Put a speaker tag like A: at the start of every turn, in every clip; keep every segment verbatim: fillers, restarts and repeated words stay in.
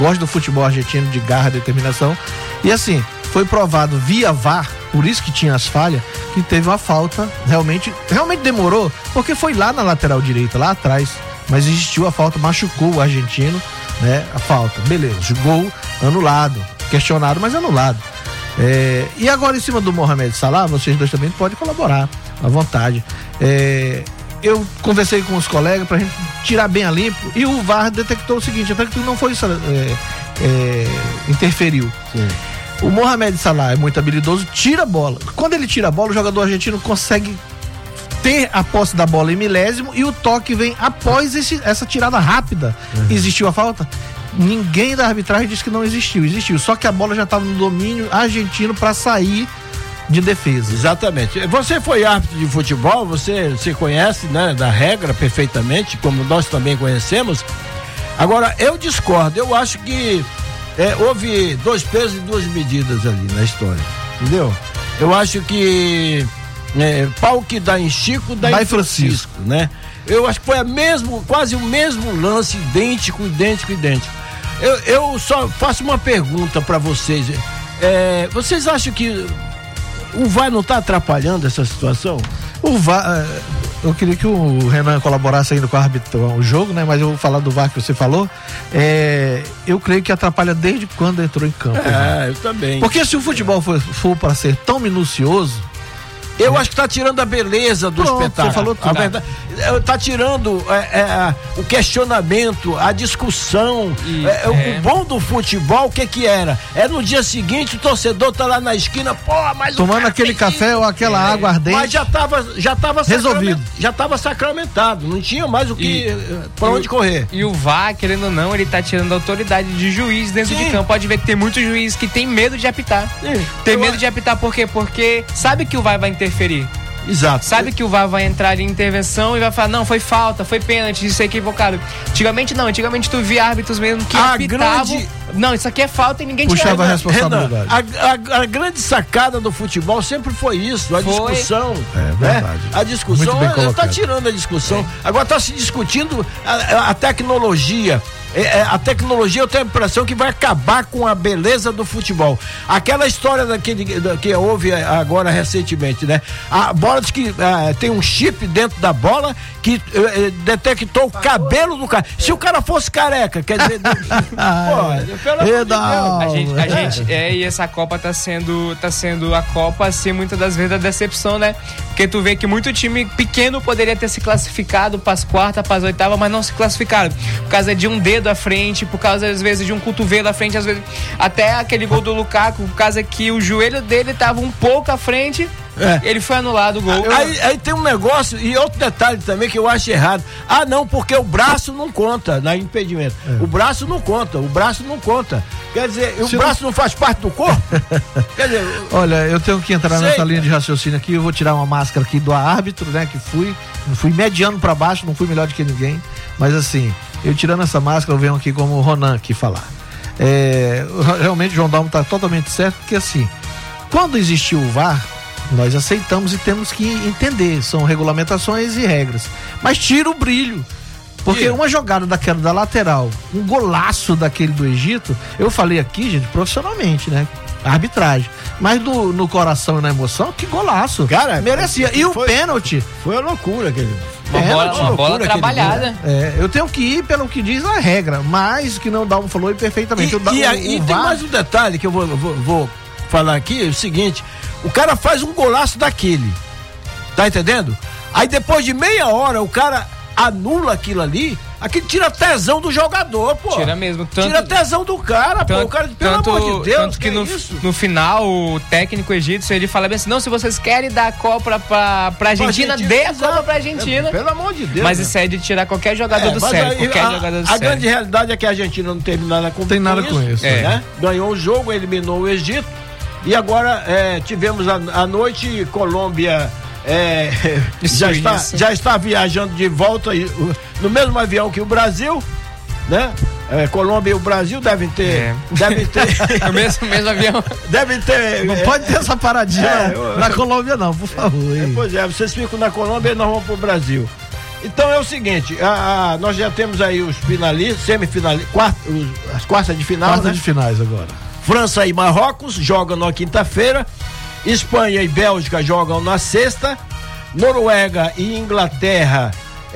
A: gosto do futebol argentino, de garra, determinação. E assim, foi provado via V A R, por isso que tinha as falhas, que teve uma falta, realmente, realmente demorou, porque foi lá na lateral direita, lá atrás, mas existiu a falta, machucou o argentino, né? A falta, beleza, gol anulado, questionado, mas anulado. É, e agora em cima do Mohamed Salah, vocês dois também podem colaborar à vontade. É, eu conversei com os colegas pra gente tirar bem a limpo e o V A R detectou o seguinte, até que não foi isso, é, é, interferiu. Sim. O Mohamed Salah é muito habilidoso, tira a bola. Quando ele tira a bola, o jogador argentino consegue ter a posse da bola em milésimo e o toque vem após esse, essa tirada rápida. Uhum. Existiu a falta? Ninguém da arbitragem disse que não existiu. Existiu, só que a bola já estava no domínio argentino para sair de defesa.
B: Exatamente. Você foi árbitro de futebol, você se conhece, né, da regra perfeitamente, como nós também conhecemos. Agora, eu discordo. Eu acho que É, houve dois pesos e duas medidas ali na história, entendeu? Eu acho que é, pau que dá em Chico, dá em Francisco, Francisco, né? Eu acho que foi a mesmo, quase o mesmo lance, idêntico, idêntico, idêntico. Eu, eu só faço uma pergunta para vocês. É, vocês acham que o V A R não está atrapalhando essa situação?
A: O V A R, eu queria que o Renan colaborasse ainda com a árbitro, o jogo, né? Mas eu vou falar do V A R que você falou. É, eu creio que atrapalha desde quando entrou em campo.
B: É, eu também.
A: Porque se o futebol for, for para ser tão minucioso,
B: eu acho que tá tirando a beleza do
A: Pronto,
B: espetáculo.
A: Você falou tudo.
B: A verdade, tá tirando é, é, o questionamento, a discussão. E, é, é. O bom do futebol, o que que era? É no dia seguinte o torcedor tá lá na esquina, pô, mas
A: tomando aquele café ou aquela é, água ardente.
B: Mas já tava, já tava
A: resolvido.
B: Já tava sacramentado, não tinha mais o que, e, pra onde
C: e,
B: correr.
C: E o V A R, querendo ou não, ele tá tirando a autoridade de juiz dentro Sim. de campo. Pode ver que tem muito juiz que tem medo de apitar. Sim. Tem eu medo de apitar por quê? Porque sabe que o V A R vai interferir.
B: Exato.
C: Sabe que o V A R vai entrar ali em intervenção e vai falar, não, foi falta, foi pênalti, isso é equivocado. Antigamente não, antigamente tu via árbitros mesmo que
B: a
C: apitavam.
B: Grande...
C: Não, isso aqui é falta e ninguém
A: puxava a responsabilidade.
B: Renan, a, a, a grande sacada do futebol sempre foi isso, a foi. discussão.
A: É verdade.
B: Né? A discussão, está tirando a discussão. É. Agora está se discutindo a, a tecnologia. É, a tecnologia, eu tenho a impressão que vai acabar com a beleza do futebol. Aquela história daquele da, que houve agora recentemente, né? A bola diz que ah, tem um chip dentro da bola que eh, detectou o cabelo do cara. Se o cara fosse careca, quer dizer, pô, pelo amor de Deus.
C: A gente, a gente, é, e essa Copa tá sendo, tá sendo a Copa, assim, muitas das vezes a decepção, né? Porque tu vê que muito time pequeno poderia ter se classificado pras quartas, pras oitavas, mas não se classificaram. Por causa de um dedo à frente, por causa às vezes de um cotovelo à frente, às vezes até aquele gol do Lukaku, por causa que o joelho dele tava um pouco à frente, é. ele foi anulado o gol.
B: Aí, aí tem um negócio e outro detalhe também que eu acho errado. Ah, não, porque o braço não conta na impedimento. É. O braço não conta, o braço não conta. Quer dizer, Se o braço não... não faz parte do corpo? Quer dizer,
A: olha, eu tenho que entrar sei, nessa linha de raciocínio aqui, eu vou tirar uma máscara aqui do árbitro, né, que fui, fui mediano pra baixo, não fui melhor do que ninguém, mas assim, eu tirando essa máscara, eu venho aqui como o Ronan aqui falar. É, realmente o João Dalmo está totalmente certo, porque assim, quando existiu o V A R, nós aceitamos e temos que entender, são regulamentações e regras, mas tira o brilho, porque uma jogada daquela da lateral, um golaço daquele do Egito, eu falei aqui, gente, profissionalmente, né? A arbitragem, mas no, no coração e na emoção, que golaço, cara, merecia. E o foi, pênalti
B: foi uma loucura aquele.
C: Uma
B: é,
C: bola, uma bola trabalhada.
A: É, eu tenho que ir pelo que diz a regra, mas que não dá um falou perfeitamente.
B: E,
A: o,
B: e,
A: o,
B: e
A: o
B: tem
A: V A R...
B: mais um detalhe que eu vou, vou, vou falar aqui, é o seguinte, o cara faz um golaço daquele, tá entendendo? Aí depois de meia hora o cara anula aquilo ali, aquilo tira tesão do jogador, pô.
C: Tira mesmo. Tanto,
B: tira tesão do cara,
C: tanto,
B: pô. O cara, pelo
C: tanto,
B: amor de Deus,
C: tanto que, que no,
B: isso?
C: no final, o técnico egípcio, ele fala bem assim, não, se vocês querem dar a Copa pra, pra Argentina, Argentina, dê a Copa pra Argentina.
B: É, pelo amor de Deus.
C: Mas né? Isso é de tirar qualquer jogador é, do sério, qualquer
B: a,
C: jogador do
B: a
C: sério.
B: A grande realidade é que a Argentina não teve nada com,
A: tem nada
B: com
A: com
B: isso.
A: isso
B: é. Né? Ganhou o jogo, eliminou o Egito e agora é, tivemos a, a noite Colômbia... É, já, está, já está viajando de volta no mesmo avião que o Brasil, né? É, Colômbia e o Brasil devem ter, é. devem ter
C: o mesmo, mesmo avião.
B: Devem ter.
A: Não é, pode ter essa paradinha é, eu, na Colômbia não, por favor.
B: É, pois é, vocês ficam na Colômbia e nós vamos pro Brasil. Então é o seguinte, a, a, nós já temos aí os finalistas, semifinalistas, quart, os, as quartas de final,
A: Quartas
B: né?
A: de finais agora.
B: França e Marrocos jogam na quinta-feira, Espanha e Bélgica jogam na sexta, Noruega e Inglaterra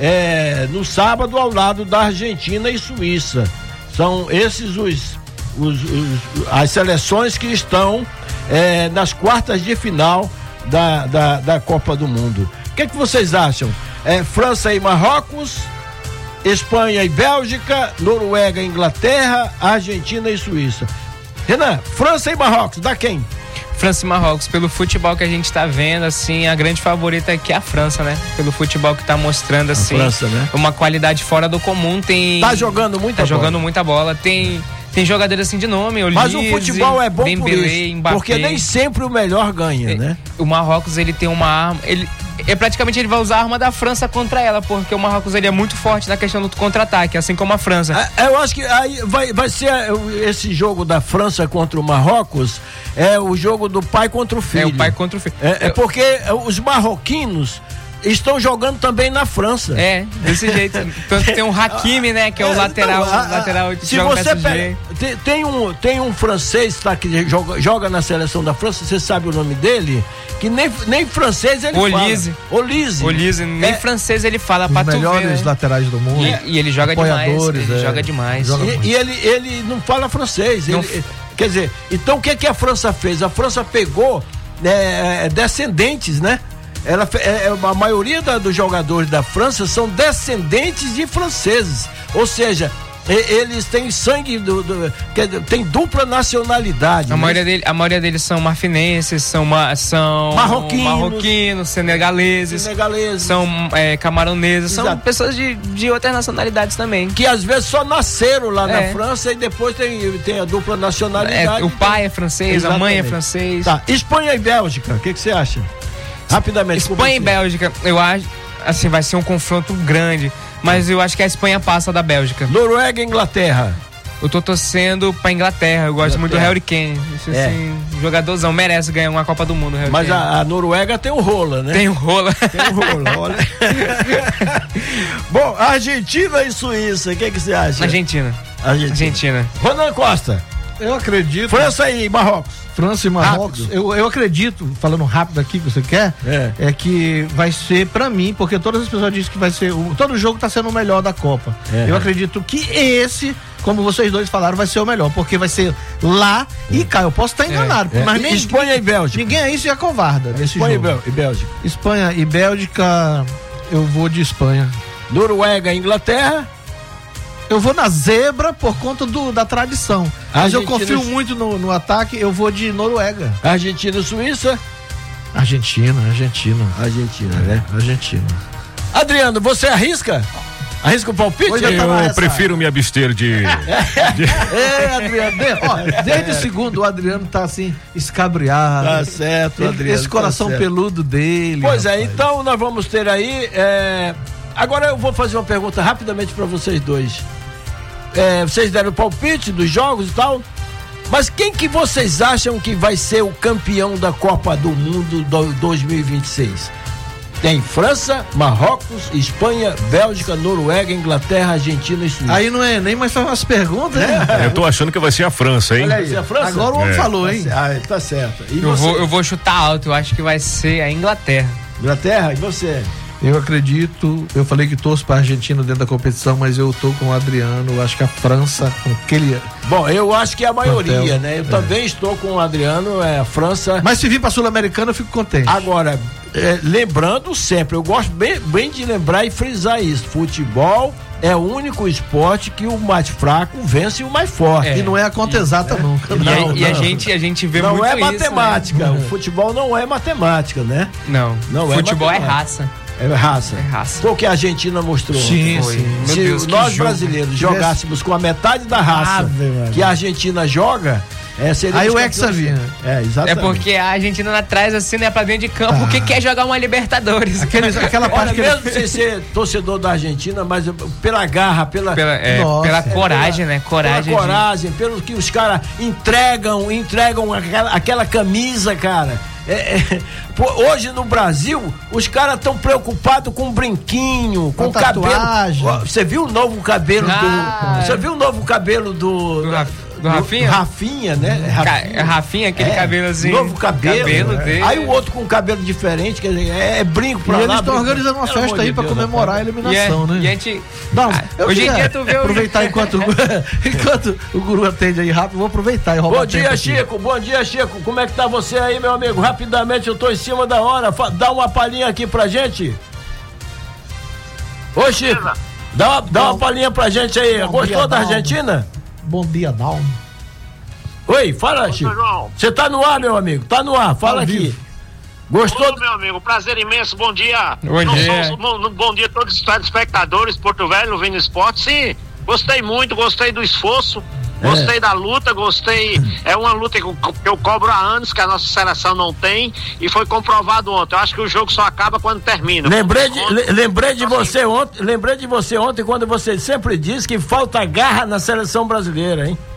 B: é, no sábado, ao lado da Argentina e Suíça. São esses os, os, os as seleções que estão é, nas quartas de final da, da, da Copa do Mundo. O que, é que vocês acham? É, França e Marrocos, Espanha e Bélgica, Noruega e Inglaterra, Argentina e Suíça. Renan, França e Marrocos, dá quem?
C: França e Marrocos, pelo futebol que a gente tá vendo, assim, a grande favorita aqui é a França, né? Pelo futebol que tá mostrando, assim,
B: França, né?
C: uma qualidade fora do comum. Tem...
B: Tá jogando muita
C: Tá
B: bola.
C: jogando muita bola. Tem, tem jogadores assim de nome, Olise,
B: Mas o futebol é bom
C: Dembélé,
B: por isso,
C: Mbappé.
B: porque nem sempre o melhor ganha, né?
C: O Marrocos, ele tem uma arma, ele é praticamente ele vai usar a arma da França contra ela, porque o Marrocos ele é muito forte na questão do contra-ataque, assim como a França.
B: É, eu acho que aí vai, vai ser esse jogo da França contra o Marrocos, é o jogo do pai contra o filho.
C: É o pai contra o filho.
B: É, é porque os marroquinos estão jogando também na França.
C: É, desse jeito. Tanto que tem um Hakimi, né, que é o
B: É,
C: lateral,
B: então, a- a-
C: lateral de
B: se
C: joga
B: você
C: no P S G.
B: pega, tem, tem um tem um francês tá, que joga, joga na seleção da França, você sabe o nome dele, que nem, nem francês ele
C: Olise.
B: fala. Olise.
C: Olise, nem
B: É.
C: francês ele fala
A: Os
C: pra tu
A: melhores
C: ver, né?
A: laterais do mundo.
C: E, e ele joga demais,
A: Apoiadores,
C: ele
A: é.
C: joga demais.
A: Joga
B: E, e ele, ele não fala francês.
C: Não
B: Ele, quer dizer, então o que, que a França fez? A França pegou é, descendentes, né? Ela, fe- é, a maioria da, dos jogadores da França são descendentes de franceses. Ou seja, e- eles têm sangue, do, do, quer dizer, tem dupla nacionalidade.
C: A
B: né?
C: maioria, dele, a maioria deles são marfinenses, são, ma, são
B: Marroquinos.
C: marroquinos, senegaleses,
B: Senegaleses.
C: são é, camaroneses, são
B: Exato.
C: pessoas de, de outras nacionalidades também.
B: Que às vezes só nasceram lá na
C: É.
B: França e depois tem, tem a dupla nacionalidade.
C: É, o pai é francês, a mãe é
B: Exatamente.
C: francês.
B: Tá, Espanha e Bélgica, o que, que você acha? Rapidamente.
C: Espanha e
B: como
C: Bélgica, eu acho, assim, vai ser um confronto grande, mas eu acho que a Espanha passa da Bélgica.
B: Noruega e Inglaterra.
C: Eu tô torcendo pra Inglaterra, eu gosto muito do
B: Inglaterra.
C: Harry Kane. Isso,
B: É.
C: assim, jogadorzão, merece ganhar uma Copa do Mundo, o Harry
B: Mas
C: Kane.
B: a, a Noruega tem o rola, né?
C: Tem o rola.
B: Tem o rola, olha. Bom, Argentina e Suíça, o que, que você acha?
C: Argentina.
B: Argentina.
C: Argentina.
B: Ronan Costa,
A: Eu acredito.
B: França e Marrocos.
A: França e Marrocos,
B: Rápido.
A: eu, eu acredito, falando rápido aqui que você quer,
B: É.
A: é, que vai ser pra mim, porque todas as pessoas dizem que vai ser, o, todo jogo tá sendo o melhor da Copa.
B: É.
A: Eu acredito que esse, como vocês dois falaram, vai ser o melhor, porque vai ser lá e cá. Eu posso estar enganado,
B: É.
A: mas nem,
B: Espanha e Bélgica.
A: ninguém aí se acovarda nesse
B: Espanha e
A: jogo.
B: Bél- e Bélgica.
A: Espanha e Bélgica, eu vou de Espanha.
B: Noruega e Inglaterra.
A: Eu vou na zebra por conta do, da tradição. Mas eu
B: Argentina
A: confio
B: e-
A: muito no, no ataque, eu vou de Noruega.
B: Argentina e Suíça.
A: Argentina, Argentina.
B: Argentina, né?
A: Argentina.
B: Adriano, você arrisca? Arrisca o palpite?
A: Hoje eu tava
D: Eu
A: essa-
D: prefiro me abster de.
A: É, Adriano, de- ó, desde o segundo o Adriano tá assim, escabriado.
B: Tá certo,
A: Ele-
B: Adriano.
A: Esse coração
B: tá certo.
A: peludo dele.
B: Pois é,
A: rapaz.
B: então nós vamos ter aí. é, Agora eu vou fazer uma pergunta rapidamente para vocês dois. É, vocês deram o palpite dos jogos e tal, mas quem que vocês acham que vai ser o campeão da Copa do Mundo do dois mil e vinte e seis? Tem França, Marrocos, Espanha, Bélgica, Noruega, Inglaterra, Argentina e Suíça.
A: Aí não é nem mais fazer umas perguntas, né?
D: Eu tô achando que vai ser a França, hein?
B: Olha aí, a França?
A: Agora o homem
D: É.
A: falou, hein?
B: Ah, tá certo. E
C: Eu
B: você?
C: vou, eu vou chutar alto, eu acho que vai ser a Inglaterra.
B: Inglaterra, e você?
A: Eu acredito, eu falei que torço pra Argentina dentro da competição, mas eu tô com o Adriano, eu acho que a França, com aquele...
B: Bom, eu acho que é a maioria,
A: Papel.
B: né? Eu
A: É.
B: também estou com o Adriano, é a França.
A: Mas se vir pra Sul-Americana, eu fico contente.
B: Agora, é, lembrando sempre, eu gosto bem, bem de lembrar e frisar isso: futebol é o único esporte que o mais fraco vence o mais forte.
C: É.
A: E não é a conta exata nunca.
C: E,
B: Não,
C: a, e a
B: não.
C: gente, a gente vê
B: Não
C: muito
B: é
C: isso, né?
B: matemática, o futebol não é matemática, né?
C: Não,
B: Não é
C: futebol é
B: matemática.
C: raça.
B: É raça.
C: É raça.
B: Foi o que a Argentina mostrou.
A: Sim,
C: Foi.
A: sim.
C: Meu
B: Se
C: Deus, que
B: nós
C: jogo.
B: brasileiros jogássemos com a metade da raça
A: Ave Maria.
B: que a Argentina joga, é, seria
A: Aí
B: os
A: o
B: campeões.
A: Hexa vinha.
B: É,
C: É
B: exatamente.
C: porque a Argentina lá atrás, assim, né, pra dentro de campo, o que quer jogar uma Libertadores?
A: Aqueles, aquela
B: Olha,
A: parte que
B: mesmo
A: ele...
B: sem ser torcedor da Argentina, mas eu- pela garra, pela,
C: Pela, é,
A: Nossa.
C: pela
A: É,
C: coragem, né? Coragem.
B: pela coragem, pelo que os caras entregam, entregam aquela, aquela camisa, cara. é, é, pô, hoje no Brasil, os caras estão preocupados com brinquinho, com, com cabelo. Você viu o novo cabelo ah, do. Você viu o novo cabelo do. do
C: Raf, do Rafinha?
B: Rafinha, né? Rafinha,
C: Rafinha aquele é, cabelo assim.
B: Novo cabelo.
C: cabelo
B: é.
C: dele.
B: Aí o outro com cabelo diferente, quer dizer, é, é brinco pra
A: e
B: lá.
A: Eles estão organizando uma festa aí pra Deus, comemorar né? a eliminação,
C: é,
A: né?
C: E a gente.
A: Não, eu
C: hoje em dia tu vê
A: aproveitar o... enquanto, enquanto o Guru atende aí rápido, vou aproveitar e roubar.
B: Bom dia, Chico. Bom dia, Chico. Como é que tá você aí, meu amigo? Rapidamente, eu tô em cima da hora. Dá uma palhinha aqui pra gente. Ô, Chico, dá uma, dá uma palhinha pra gente aí. Bom Gostou dia, da Argentina?
A: Bom dia, Dalmo.
B: Oi, fala, Chico. Você tá no ar, meu amigo? Tá no ar, fala aqui. Vivo. Gostou?
E: Ô, meu amigo, prazer imenso, bom dia.
C: Bom
E: Não
C: dia.
E: Sou, bom, bom dia a todos os telespectadores, Porto Velho, Vini Esporte. Sim, gostei muito, gostei do esforço, é. gostei da luta, gostei. É uma luta que eu, que eu cobro há anos, que a nossa seleção não tem, e foi comprovado ontem. Eu acho que o jogo só acaba quando termina.
B: Lembrei de, le, lembrei de você ontem, lembrei de você ontem, quando você sempre disse que falta garra na seleção brasileira, hein?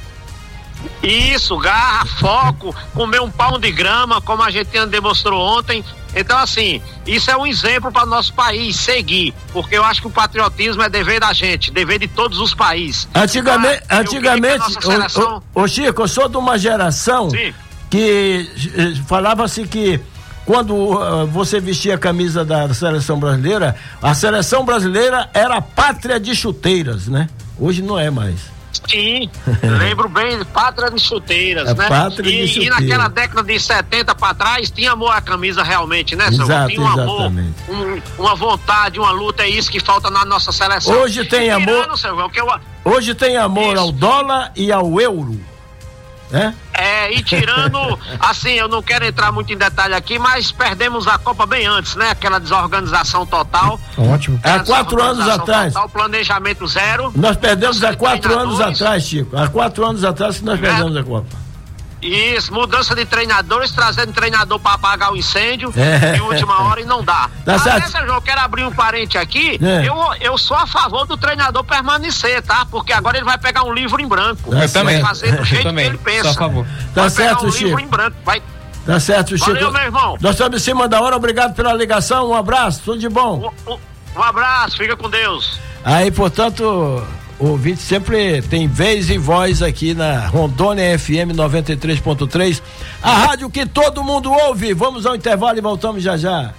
E: Isso, garra, foco, comer um pão de grama, como a Argentina demonstrou ontem. Então, assim, isso é um exemplo para o nosso país seguir, porque eu acho que o patriotismo é dever da gente, dever de todos os países.
B: Antigamente,
E: ah,
B: antigamente,
E: seleção...
B: ô, ô, ô Chico, eu sou de uma geração Sim. que eh, falava-se que quando uh, você vestia a camisa da seleção brasileira, a seleção brasileira era a pátria de chuteiras, né? Hoje não é mais.
E: Sim, lembro bem, pátria de chuteiras,
B: a
E: né?
B: Pátria
E: e,
B: de chuteiras.
E: E naquela década de setenta para trás, tinha amor à camisa realmente, né, senhor?
B: Exato,
E: tinha um
B: exatamente.
E: amor, um, uma vontade, uma luta, é isso que falta na nossa seleção.
B: Hoje tem
E: tirando,
B: amor.
E: Senhor, que eu,
B: hoje tem amor
E: isso.
B: ao dólar e ao euro. É?
E: É, e tirando, assim, eu não quero entrar muito em detalhe aqui, mas perdemos a Copa bem antes, né? Aquela desorganização total.
A: Ótimo.
B: Há quatro anos atrás.
E: Total, planejamento zero.
B: Nós perdemos há quatro anos atrás, Chico. Há quatro anos atrás que nós é. perdemos a Copa.
E: Isso, mudança de treinadores, trazendo treinador para apagar o incêndio
B: é.
E: de última hora e não dá.
B: Tá certo.
E: Até, João, eu quero abrir um parente aqui,
B: é.
E: eu, eu sou a favor do treinador permanecer, tá? Porque agora ele vai pegar um livro em branco.
B: Eu
E: também. Vai fazer do jeito
C: eu também.
E: que ele pensa.
C: Sou a favor.
B: Tá
E: vai
B: certo,
E: pegar um
B: Chico.
E: livro em branco, vai...
B: Tá certo, Chico.
E: Valeu, meu irmão.
B: Nós estamos em cima da hora, obrigado pela ligação, um abraço, tudo de bom.
E: Um, um, um abraço, fica com Deus.
B: Aí, portanto, o ouvinte sempre tem vez e voz aqui na Rondônia F M noventa e três ponto três, a rádio que todo mundo ouve. Vamos ao intervalo e voltamos já já.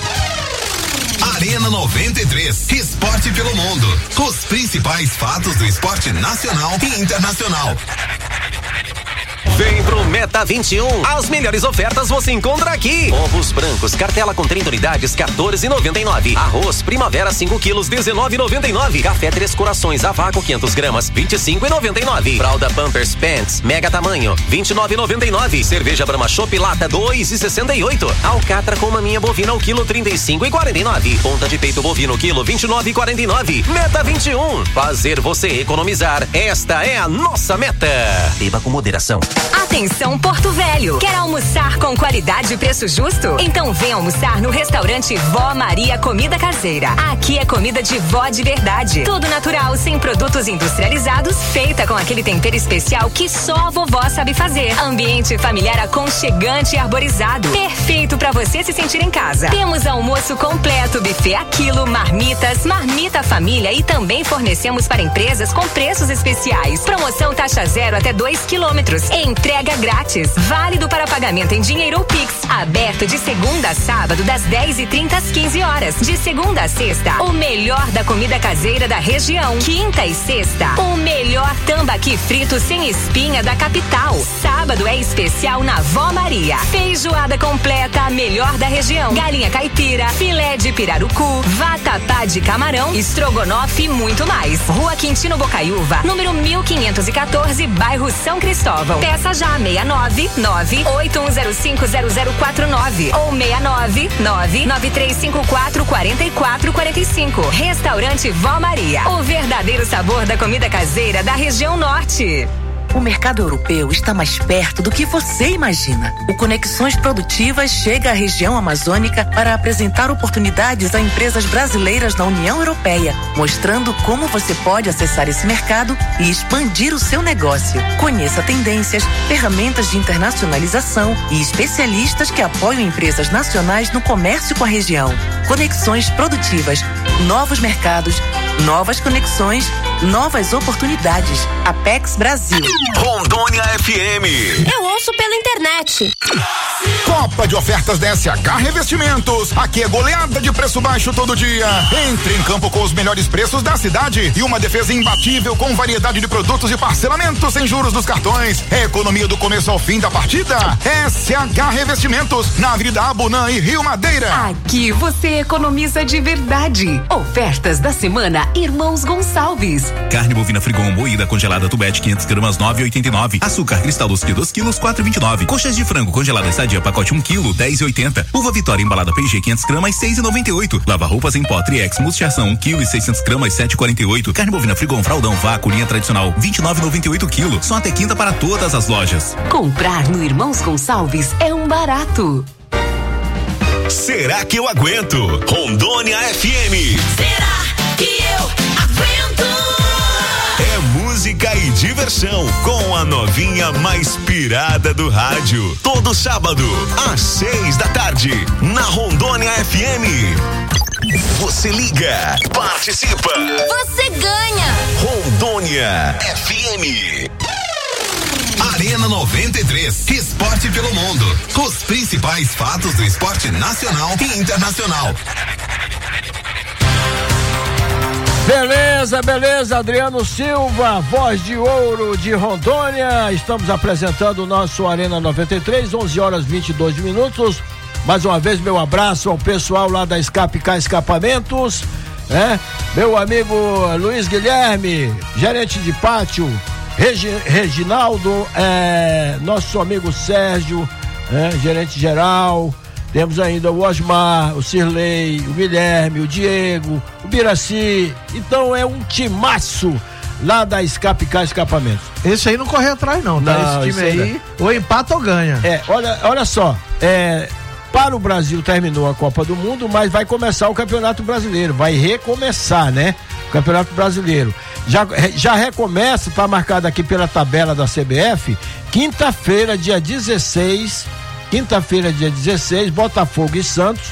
F: Arena noventa e três, esporte pelo mundo. Os principais fatos do esporte nacional e internacional.
G: Vem pro Meta vinte e um. As melhores ofertas você encontra aqui. Ovos brancos, cartela com trinta unidades, quatorze e noventa e nove. Arroz Primavera cinco quilos, dezenove e noventa e nove. Café Três Corações a vácuo quinhentas gramas, vinte e cinco e noventa e nove. Fralda Pampers Pants mega tamanho, vinte e nove e noventa e nove. Cerveja Brahma Chopp lata dois e sessenta e oito. Alcatra com maminha bovina o quilo trinta e cinco e quarenta e nove. Ponta de peito bovino quilo vinte e nove e quarenta e nove. Meta vinte e um. Fazer você economizar. Esta é a nossa meta. Beba com moderação.
H: Atenção Porto Velho, quer almoçar com qualidade e preço justo? Então vem almoçar no restaurante Vó Maria Comida Caseira. Aqui é comida de vó de verdade, tudo natural, sem produtos industrializados, feita com aquele tempero especial que só a vovó sabe fazer. Ambiente familiar aconchegante e arborizado, perfeito para você se sentir em casa. Temos almoço completo, buffet a quilo, marmitas, marmita família e também fornecemos para empresas com preços especiais. Promoção taxa zero até dois quilômetros. Entrega grátis, válido para pagamento em dinheiro ou Pix. Aberto de segunda a sábado, das dez e trinta às quinze horas. De segunda a sexta, o melhor da comida caseira da região. Quinta e sexta, o melhor tambaqui frito sem espinha da capital. Sábado é especial na Vó Maria. Feijoada completa, a melhor da região. Galinha caipira, filé de pirarucu, vatapá de camarão, estrogonofe e muito mais. Rua Quintino Bocaiúva, número mil quinhentos e quatorze, bairro São Cristóvão. Peça já seis nove nove oito um zero cinco zero zero quatro nove ou seis nove nove nove três cinco quatro quatro quatro quatro cinco. Restaurante Vó Maria, o verdadeiro sabor da comida caseira da região norte.
I: O mercado europeu está mais perto do que você imagina. O Conexões Produtivas chega à região amazônica para apresentar oportunidades a empresas brasileiras na União Europeia, mostrando como você pode acessar esse mercado e expandir o seu negócio. Conheça tendências, ferramentas de internacionalização e especialistas que apoiam empresas nacionais no comércio com a região. Conexões Produtivas, novos mercados, novas conexões, novas oportunidades. Apex Brasil.
F: Rondônia F M.
J: Eu ouço pela internet.
K: Copa de ofertas da S H Revestimentos. Aqui é goleada de preço baixo todo dia. Entre em campo com os melhores preços da cidade e uma defesa imbatível com variedade de produtos e parcelamento sem juros dos cartões. É economia do começo ao fim da partida. S H Revestimentos, na Avenida Abunã e Rio Madeira.
L: Aqui você economiza de verdade. Ofertas da semana Irmãos Gonçalves.
M: Carne bovina frigon moída congelada Tubete quinhentas gramas nove e oitenta e nove. Açúcar cristal doce dois quilos quatro e vinte e nove. Coxas de frango congelada Sadia pacote um quilo dez e oitenta. Uva Vitória embalada P G quinhentas gramas seis e noventa e oito. Lava roupas em pó Triex multiação um quilo e seiscentas gramas sete e quarenta e oito. Carne bovina frigon fraldão vácuo linha tradicional vinte e nove e noventa e oito quilo. Só até quinta para todas as lojas.
L: Comprar no Irmãos Gonçalves é um barato.
F: Será que eu aguento? Rondônia F M.
J: Será que eu aguento?
F: É música e diversão com a novinha mais pirada do rádio. Todo sábado, às seis da tarde, na Rondônia F M. Você liga, participa.
J: Você ganha.
F: Rondônia F M. Arena noventa e três, esporte pelo mundo. Os principais fatos do esporte nacional e internacional.
B: Beleza, beleza, Adriano Silva, voz de ouro de Rondônia. Estamos apresentando o nosso Arena noventa e três, onze horas e vinte e dois minutos. Mais uma vez, meu abraço ao pessoal lá da Escape K Escapamentos, né? Meu amigo Luiz Guilherme, gerente de pátio, Regi, Reginaldo, é, nosso amigo Sérgio, é, gerente geral. Temos ainda o Osmar, o Cirlei, o Guilherme, o Diego, o Biraci. Então é um timaço lá da Escape K Escapamentos.
A: Esse aí não corre atrás não, tá?
B: Não,
A: esse time aí, não. Ou empata ou ganha.
B: É, olha, olha só, é, para o Brasil terminou a Copa do Mundo, mas vai começar o Campeonato Brasileiro, vai recomeçar, né? O Campeonato Brasileiro. Já, já recomeça, tá marcado aqui pela tabela da C B F, quinta-feira, dia dezesseis, quinta-feira, dia dezesseis, Botafogo e Santos,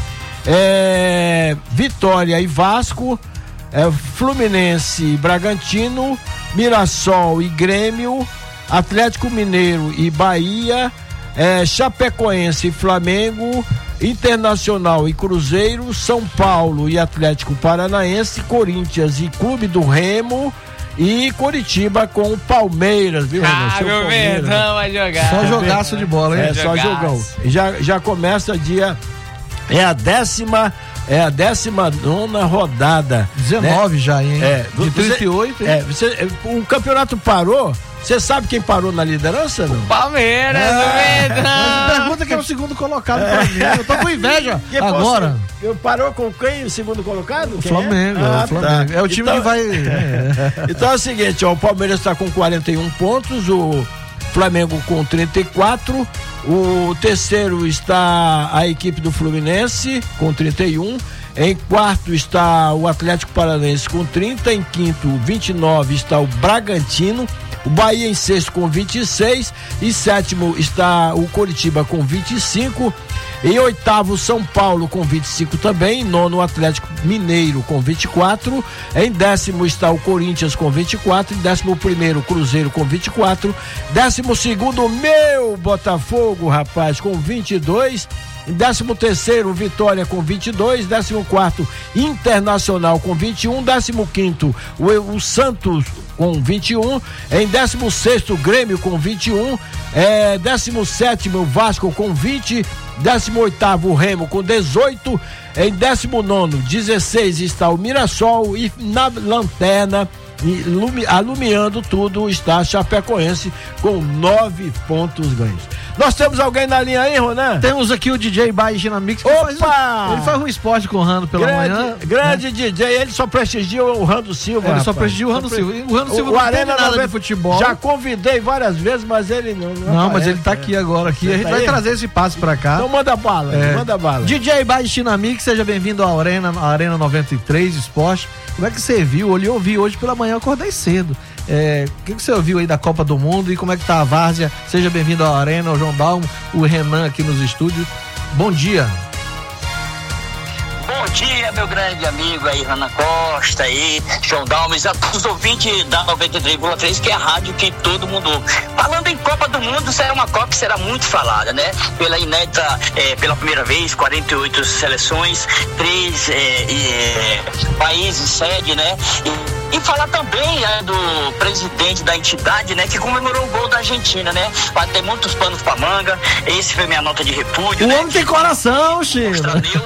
B: é, Vitória e Vasco, é, Fluminense e Bragantino, Mirassol e Grêmio, Atlético Mineiro e Bahia, é, Chapecoense e Flamengo, Internacional e Cruzeiro, São Paulo e Atlético Paranaense, Corinthians e Clube do Remo e Curitiba com o Palmeiras, viu?
C: Ah, meu Verdão vai jogar.
A: Só jogaço de bola, hein?
B: É, só jogão. Já, já começa dia, é a décima, é a décima nona rodada.
A: dezenove, né? Já, hein?
B: É,
A: de trinta e oito,
B: hein? É, você, o campeonato parou. Você sabe quem parou na liderança, não?
C: Palmeiras,
A: é,
C: Verdão.
A: Pergunta quem é o segundo colocado pra mim. Eu tô com inveja
B: que
A: agora.
B: Eu parou com quem o segundo colocado?
A: O Flamengo,
B: é? Ah,
A: o Flamengo.
B: Tá.
A: É o time
B: então,
A: que vai...
B: Então é o seguinte, ó, o Palmeiras está com quarenta e um pontos, o Flamengo com trinta e quatro, o terceiro está a equipe do Fluminense com trinta e um, em quarto está o Atlético Paranaense com trinta, em quinto, vinte e nove está o Bragantino, o Bahia em sexto com vinte e seis, e sétimo está o Coritiba com vinte e cinco, em oitavo São Paulo com vinte e cinco também, nono Atlético Mineiro com vinte e quatro, em décimo está o Corinthians com vinte e quatro, em décimo primeiro Cruzeiro com vinte e quatro, décimo segundo meu Botafogo, rapaz, com vinte e dois, em décimo terceiro Vitória com vinte e dois, décimo quarto Internacional com vinte e um, décimo quinto o, o Santos com vinte e um, em décimo sexto Grêmio com vinte e um, é, décimo sétimo Vasco com vinte, décimo oitavo Remo com dezoito, em décimo nono dezesseis está o Mirassol, e na lanterna ilumi, alumiando tudo está a Chapecoense com nove pontos ganhos. Nós temos alguém na linha aí, Ronan?
A: Temos aqui o D J Baixo Ginamix.
B: Opa!
A: Faz, ele faz um esporte com o Rando pela
B: grande,
A: manhã.
B: Grande né? D J, ele só prestigia o Rando Silva.
A: É, ele
B: rapaz.
A: só prestigia o Rando Silva. O Rando Silva
B: o
A: não
B: Arena
A: tem nada
B: noventa
A: de futebol.
B: Já convidei várias vezes, mas ele não. Não,
A: não
B: aparece,
A: mas ele tá aqui
B: né?
A: agora. Aqui.
B: Você
A: A gente
B: tá
A: vai
B: aí?
A: trazer esse passe pra cá.
B: Então manda bala, é. manda bala.
A: D J Baixo Ginamix, seja bem-vindo à Arena, à Arena noventa e três Esporte. Como é que você viu? Eu ouvi hoje pela manhã, eu acordei cedo. É, o que, que você ouviu aí da Copa do Mundo e como é que tá a várzea? Seja bem-vindo à Arena, o João Dalmo, o Renan aqui nos estúdios. Bom dia.
N: Bom dia, meu grande amigo aí, Renan Costa aí, João Dalmes, a todos os ouvintes da noventa e três vírgula três, que é a rádio que todo mundo ouve. Falando em Copa do Mundo, será uma Copa que será muito falada, né? Pela inédita, é, pela primeira vez, quarenta e oito seleções, três é, é, países sede, né? E, E falar também é, do presidente da entidade, né, que comemorou o gol da Argentina, né? Vai ter muitos panos pra manga. Esse foi minha nota de repúdio.
A: O
N: né?
A: homem tem coração, Chico.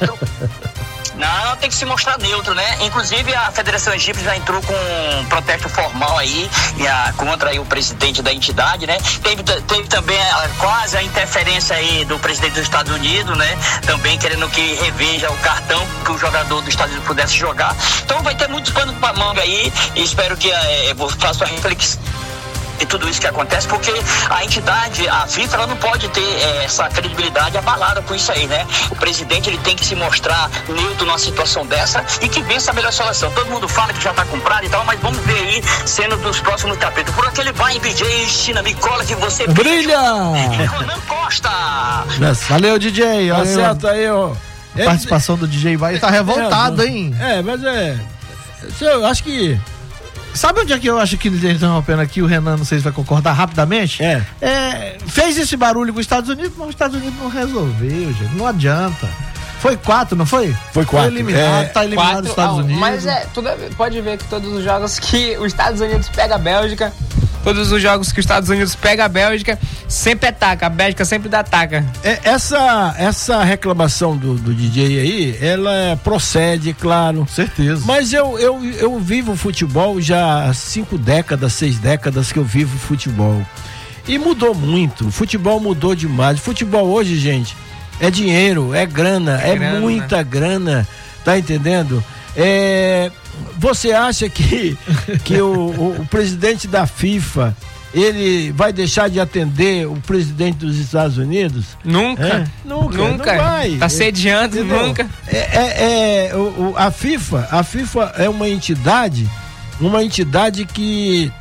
N: Não, tem que se mostrar neutro, né? Inclusive a Federação Egípcia já entrou com um protesto formal aí e a, contra aí o presidente da entidade, né? Teve, teve também a, quase a interferência aí do presidente dos Estados Unidos, né? Também querendo que reveja o cartão que o jogador dos Estados Unidos pudesse jogar. Então vai ter muitos panos pra manga aí e espero que é, eu faça a reflexão e tudo isso que acontece, porque a entidade, a FIFA, ela não pode ter é, essa credibilidade abalada com isso aí, né? O presidente, ele tem que se mostrar neutro numa situação dessa e que vença a melhor solução. Todo mundo fala que já tá comprado e tal, mas vamos ver aí sendo dos próximos capítulos. Por aquele vai D J China Nicola que você
A: brilha!
N: Ronan Costa!
A: Valeu, D J.
B: Tá certo aí, ó.
A: A participação do D J vai tá revoltado,
B: é,
A: hein?
B: É, mas é. Eu acho que.
A: Sabe onde é que eu acho que ele interrompendo aqui, o Renan, não sei se vai concordar rapidamente?
B: É.
A: é. Fez esse barulho com os Estados Unidos, mas os Estados Unidos não resolveu, gente. Não adianta. Foi quatro, não foi?
B: Foi quatro.
A: Foi eliminado,
C: é.
A: tá eliminado
C: quatro,
A: dos Estados
C: não,
A: Unidos.
C: Mas é, tudo, pode ver que todos os jogos que os Estados Unidos pega a Bélgica, todos os jogos que os Estados Unidos pega a Bélgica, sempre ataca, a Bélgica sempre dá ataca.
B: É, essa, essa reclamação do, do D J aí, ela procede, claro.
A: Certeza.
B: Mas eu, eu, eu vivo futebol já há cinco décadas, seis décadas que eu vivo futebol. E mudou muito, o futebol mudou demais. O futebol hoje, gente, é dinheiro, é grana, é, é grana, muita né? grana, tá entendendo? É, você acha que, que o, o, o presidente da FIFA, ele vai deixar de atender o presidente dos Estados Unidos?
C: Nunca.
B: É? Nunca.
C: Nunca.
B: Não vai.
C: Tá sediando, é, nunca.
B: É, é, é o, o, a FIFA, a FIFA é uma entidade, uma entidade que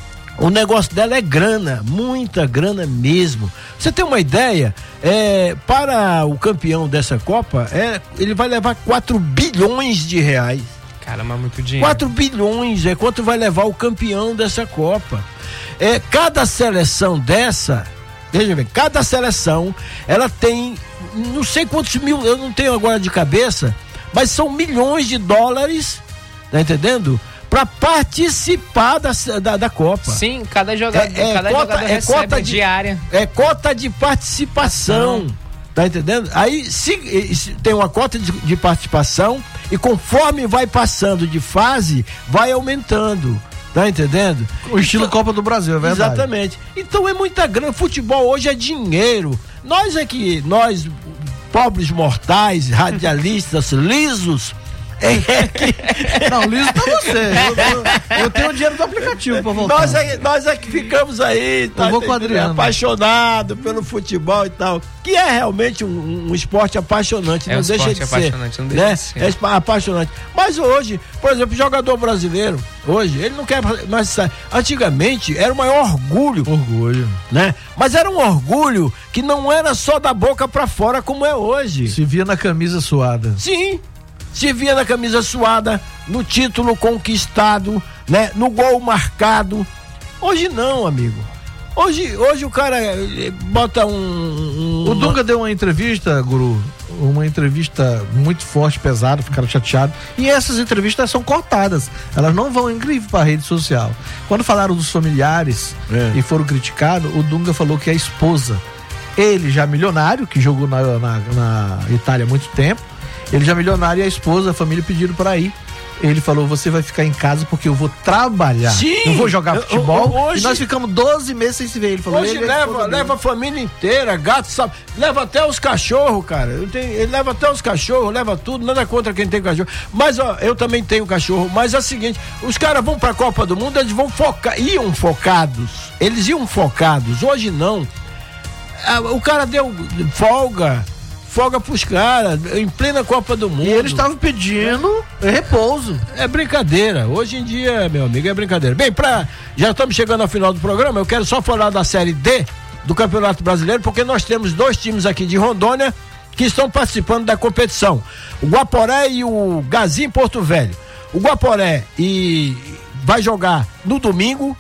B: o negócio dela é grana, muita grana mesmo. Você tem uma ideia? É, para o campeão dessa Copa, é, ele vai levar quatro bilhões de reais.
C: Caramba, muito dinheiro.
B: quatro bilhões é quanto vai levar o campeão dessa Copa. É, cada seleção dessa, veja bem, cada seleção, ela tem não sei quantos mil, eu não tenho agora de cabeça, mas são milhões de dólares, tá entendendo? Para participar da, da, da Copa.
C: Sim, cada jogador,
B: é, é
C: cada
B: cota,
C: jogador
B: é
C: recebe
B: cota de,
C: diária.
B: É cota de participação. Ação. Tá entendendo? Aí se, se tem uma cota de, de participação e conforme vai passando de fase, vai aumentando. Tá entendendo?
A: O estilo então, Copa do Brasil, é verdade.
B: Exatamente. Então é muita grana. Futebol hoje é dinheiro. Nós aqui, nós, pobres mortais, radialistas, lisos, é que...
A: Não, liso tá você. Eu, eu, eu tenho o dinheiro do aplicativo pra voltar.
B: Nós é, nós é que ficamos aí, tá,
A: eu vou com o Adriano,
B: apaixonado pelo futebol e tal. Que é realmente um, um esporte apaixonante.
C: É
B: não
C: um
B: deixa de
C: apaixonante,
B: ser,
C: não deixa
B: né?
C: de ser.
B: É apaixonante. Mas hoje, por exemplo, o jogador brasileiro, hoje, ele não quer. Mas antigamente era o maior orgulho.
A: Orgulho.
B: Né? Mas era um orgulho que não era só da boca pra fora como é hoje.
A: Se via na camisa suada.
B: Sim. Se via na camisa suada, no título conquistado, né? No gol marcado. Hoje não, amigo. Hoje, hoje o cara bota um... um
A: o Dunga deu uma entrevista, Guru, uma entrevista muito forte, pesada, ficaram chateados. E essas entrevistas são cortadas. Elas não vão incrível para a rede social. Quando falaram dos familiares é. e foram criticados, o Dunga falou que a esposa, ele já milionário, que jogou na, na, na Itália há muito tempo, ele já milionário e a esposa, a família pediram para ir. Ele falou, você vai ficar em casa porque eu vou trabalhar.
B: Sim.
A: Eu vou jogar futebol.
B: Hoje,
A: e nós ficamos doze meses sem se ver. Ele falou,
B: hoje
A: ele
B: leva, leva a família inteira, gato, sabe? Leva até os cachorros, cara. Eu tenho, ele leva até os cachorros, leva tudo, nada contra quem tem cachorro. Mas, ó, eu também tenho cachorro. Mas é o seguinte, os caras vão pra Copa do Mundo, eles vão focar, iam focados. Eles iam focados. Hoje não. O cara deu folga. Folga pros caras, em plena Copa do Mundo.
A: E eles estavam pedindo é. repouso.
B: É brincadeira. Hoje em dia, meu amigo, é brincadeira. Bem, pra, já estamos chegando ao final do programa. Eu quero só falar da Série D do Campeonato Brasileiro, porque nós temos dois times aqui de Rondônia que estão participando da competição. O Guaporé e o Gazim Porto Velho. O Guaporé e vai jogar no domingo,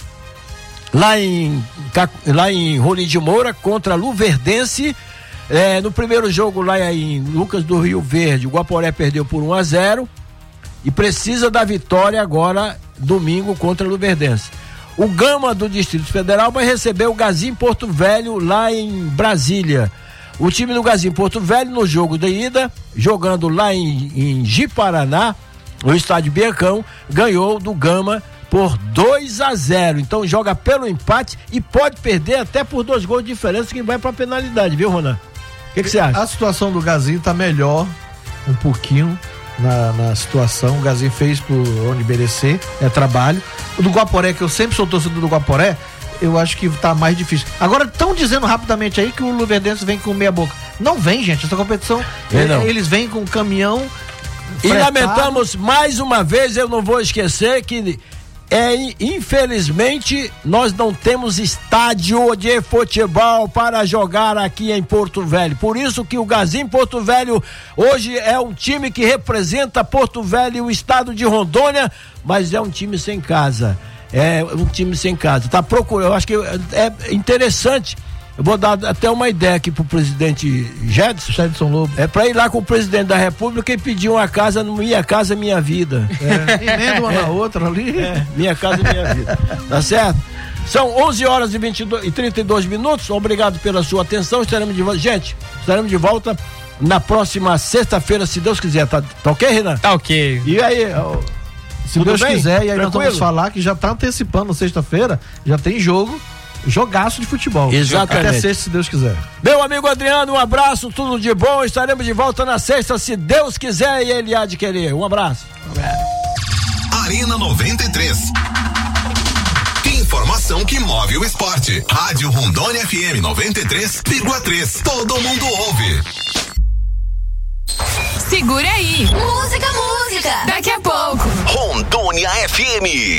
B: lá em, lá em Rolim de Moura, contra a Luverdense. É, no primeiro jogo lá em Lucas do Rio Verde, o Guaporé perdeu por um a zero e precisa da vitória agora domingo contra a Luverdense. O Gama do Distrito Federal vai receber o Gazim Porto Velho lá em Brasília. O time do Gazim Porto Velho no jogo de ida, jogando lá em, em Ji-Paraná, o estádio Biancão, ganhou do Gama por dois a zero. Então joga pelo empate e pode perder até por dois gols de diferença, que vai pra penalidade, viu, Ronan? O que que você acha?
A: A situação do Gazim tá melhor um pouquinho na, na situação. O Gazim fez por onde merecer, é trabalho. O do Guaporé, que eu sempre sou torcedor do Guaporé, eu acho que tá mais difícil. Agora estão dizendo rapidamente aí que o Luverdense vem com meia boca. Não vem, gente, essa competição,
B: é, não.
A: Eles vêm com um caminhão
B: e
A: fretado.
B: Lamentamos mais uma vez, eu não vou esquecer que É, infelizmente, nós não temos estádio de futebol para jogar aqui em Porto Velho. Por isso que o Gazim Porto Velho hoje é um time que representa Porto Velho e o estado de Rondônia, mas é um time sem casa. É um time sem casa. Tá procurando, eu acho que é interessante. Eu vou dar até uma ideia aqui pro presidente Jedson,
A: Jedson Lobo.
B: É pra ir lá com o presidente da República e pedir uma casa, Minha Casa Minha Vida.
A: É, emenda uma é, na outra ali.
B: É, Minha Casa Minha Vida. Tá certo? São onze horas e, vinte e, dois, e trinta e dois minutos. Obrigado pela sua atenção. Estaremos de volta. Gente, estaremos de volta na próxima sexta-feira, se Deus quiser. Tá, tá ok, Renan?
C: Tá ok.
B: E aí, ó,
A: se Deus bem? quiser, e aí Tranquilo? Nós vamos falar que já tá antecipando sexta-feira, já tem jogo. Jogaço de futebol.
B: Exatamente.
A: Até sexta, se Deus quiser.
B: Meu amigo Adriano, um abraço, tudo de bom. Estaremos de volta na sexta, se Deus quiser e ele há de querer. Um abraço.
F: Arena noventa e três. Informação que move o esporte. Rádio Rondônia F M noventa e três vírgula três. Todo mundo ouve.
J: Segura aí. Música, música. Daqui a pouco.
F: Rondônia F M.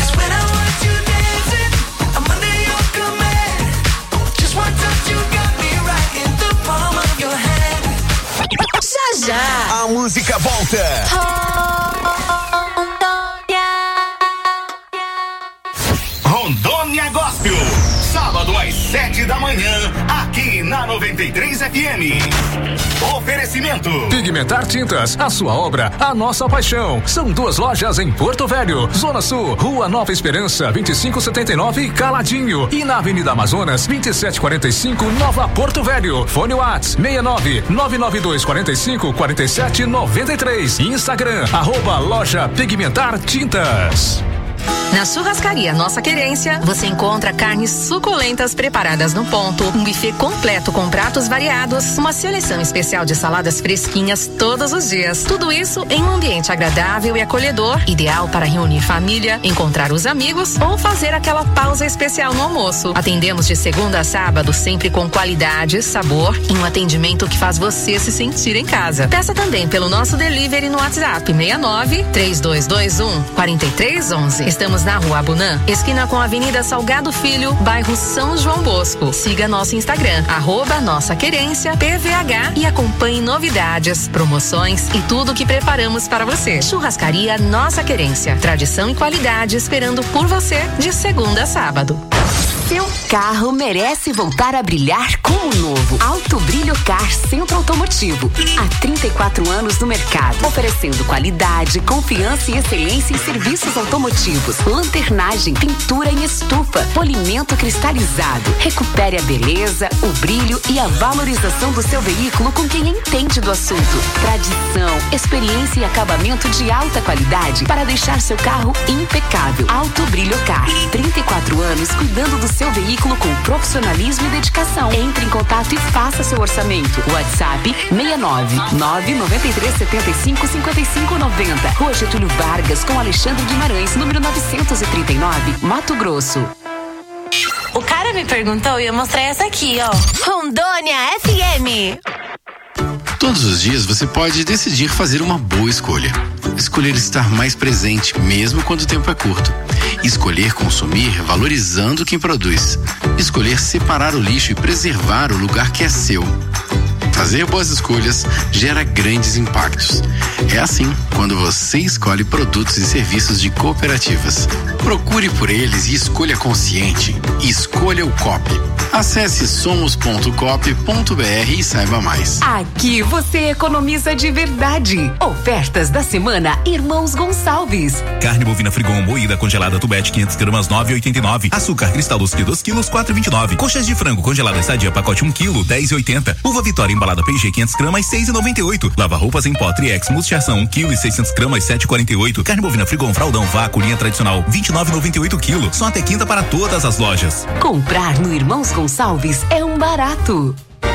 J: Já já.
F: A música volta. Rondônia Gospel. Sábado às sete da manhã, aqui na noventa e três F M. Oferecimento.
O: Pigmentar Tintas, a sua obra, a nossa paixão. São duas lojas em Porto Velho, Zona Sul, Rua Nova Esperança, vinte e cinco setenta e nove, Caladinho. E na Avenida Amazonas, vinte e sete quarenta e cinco, Nova Porto Velho. Fone Whats, seis nove nove nove dois quatro cinco quatro sete nove três. Instagram, arroba loja Pigmentar Tintas.
H: Na Churrascaria Nossa Querência, você encontra carnes suculentas preparadas no ponto, um buffet completo com pratos variados, uma seleção especial de saladas fresquinhas todos os dias. Tudo isso em um ambiente agradável e acolhedor, ideal para reunir família, encontrar os amigos ou fazer aquela pausa especial no almoço. Atendemos de segunda a sábado, sempre com qualidade, sabor e um atendimento que faz você se sentir em casa. Peça também pelo nosso delivery no WhatsApp seis nove três dois dois um quatro três um um. Estamos na Rua Abunã, esquina com a Avenida Salgado Filho, bairro São João Bosco. Siga nosso Instagram, arroba Nossa Querência, P V H, e acompanhe novidades, promoções e tudo que preparamos para você. Churrascaria Nossa Querência, tradição e qualidade esperando por você de segunda a sábado. Seu
L: carro merece voltar a brilhar como novo. Alto Brilho Car Centro Automotivo. Há trinta e quatro anos no mercado, oferecendo qualidade, confiança e excelência em serviços automotivos. Lanternagem, pintura em estufa, polimento cristalizado. Recupere a beleza, o brilho e a valorização do seu veículo com quem entende do assunto. Tradição, experiência e acabamento de alta qualidade para deixar seu carro impecável. Alto Brilho Car. trinta e quatro anos cuidando do seu veículo com profissionalismo e dedicação. Entre em contato e faça seu orçamento. WhatsApp seis nove nove nove três sete cinco cinco cinco nove zero. Rua Getúlio Vargas com Alexandre Guimarães, número novecentos e trinta e nove, Mato Grosso.
P: O cara me perguntou e eu ia mostrar essa aqui, ó. Rondônia F M.
Q: Todos os dias você pode decidir fazer uma boa escolha. Escolher estar mais presente, mesmo quando o tempo é curto. Escolher consumir valorizando quem produz. Escolher separar o lixo e preservar o lugar que é seu. Fazer boas escolhas gera grandes impactos. É assim quando você escolhe produtos e serviços de cooperativas. Procure por eles e escolha consciente. Escolha o Coop. Acesse somos ponto coop ponto br e saiba mais.
L: Aqui você economiza de verdade. Ofertas da semana Irmãos Gonçalves.
M: Carne bovina Frigon moída congelada Tubete quinhentas gramas nove e oitenta e nove. Açúcar cristal dos quilos quilos quatro e vinte e nove. Coxas de frango congelada Sadia pacote um quilo dez e oitenta. Uva Vitória embalada P G quinhentas gramas seis e noventa e oito. Lava roupas em pó Triex multiação um quilo e seiscentas gramas sete e quarenta e oito. Carne bovina Frigon fraldão vácuo linha tradicional vinte e nove e noventa e oito quilo. Só até quinta para todas as lojas.
L: Comprar no Irmãos Gonçalves é um barato.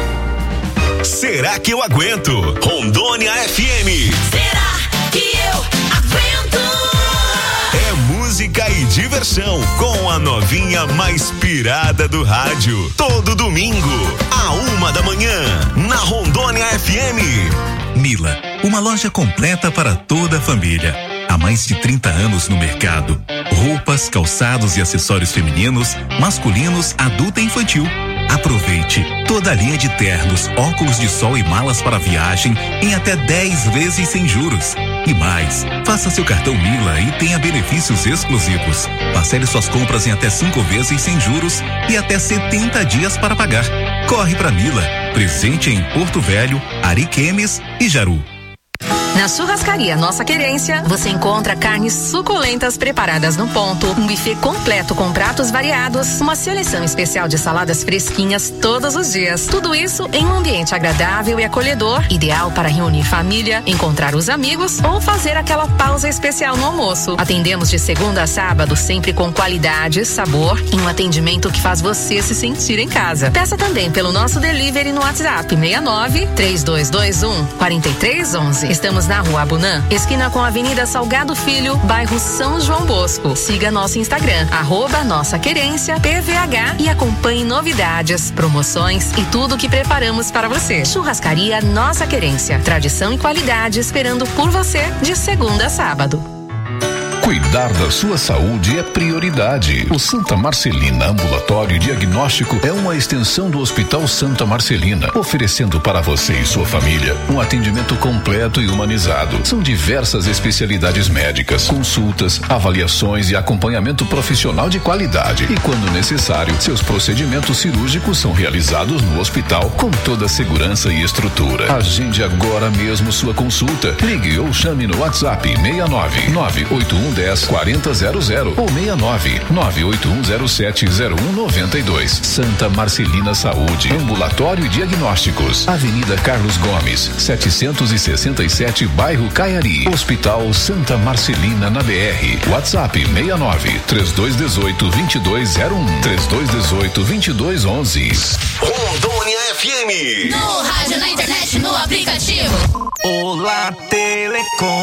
F: Será que eu aguento? Rondônia F M.
J: Será que eu aguento?
F: É música e diversão com a novinha mais pirada do rádio. Todo domingo, a uma da manhã, na Rondônia F M.
M: Mila, uma loja completa para toda a família. Há mais de trinta anos no mercado. Roupas, calçados e acessórios femininos, masculinos, adulto e infantil. Aproveite toda a linha de ternos, óculos de sol e malas para viagem em até dez vezes sem juros. E mais, faça seu cartão Mila e tenha benefícios exclusivos. Parcele suas compras em até cinco vezes sem juros e até setenta dias para pagar. Corre pra Mila, presente em Porto Velho, Ariquemes e Jaru.
R: Na Churrascaria Nossa Querência, você encontra carnes suculentas preparadas no ponto, um buffet completo com pratos variados, uma seleção especial de saladas fresquinhas todos os dias. Tudo isso em um ambiente agradável e acolhedor, ideal para reunir família, encontrar os amigos ou fazer aquela pausa especial no almoço. Atendemos de segunda a sábado, sempre com qualidade, sabor e um atendimento que faz você se sentir em casa. Peça também pelo nosso delivery no WhatsApp seis nove três dois dois um quatro três um um. Estamos na Rua Abunã, esquina com a Avenida Salgado Filho, bairro São João Bosco. Siga nosso Instagram, arroba Nossa Querência, P V H, e acompanhe novidades, promoções e tudo que preparamos para você. Churrascaria Nossa Querência, tradição e qualidade esperando por você de segunda a sábado.
S: Cuidar da sua saúde é prioridade. O Santa Marcelina Ambulatório Diagnóstico é uma extensão do Hospital Santa Marcelina, oferecendo para você e sua família um atendimento completo e humanizado. São diversas especialidades médicas, consultas, avaliações e acompanhamento profissional de qualidade. E quando necessário, seus procedimentos cirúrgicos são realizados no hospital com toda a segurança e estrutura. Agende agora mesmo sua consulta. Ligue ou chame no WhatsApp seis nove nove oito um dez quarenta zero zero ou seis nove nove oito um zero sete zero um nove dois. Santa Marcelina Saúde, Ambulatório e Diagnósticos, Avenida Carlos Gomes, setecentos e sessenta e sete, bairro Caiari. Hospital Santa Marcelina na B R. WhatsApp seis nove três dois um oito dois dois zero um três dois um oito dois dois um um.
F: Rondônia F M.
J: No rádio, na internet, no aplicativo.
T: Olá Telecom.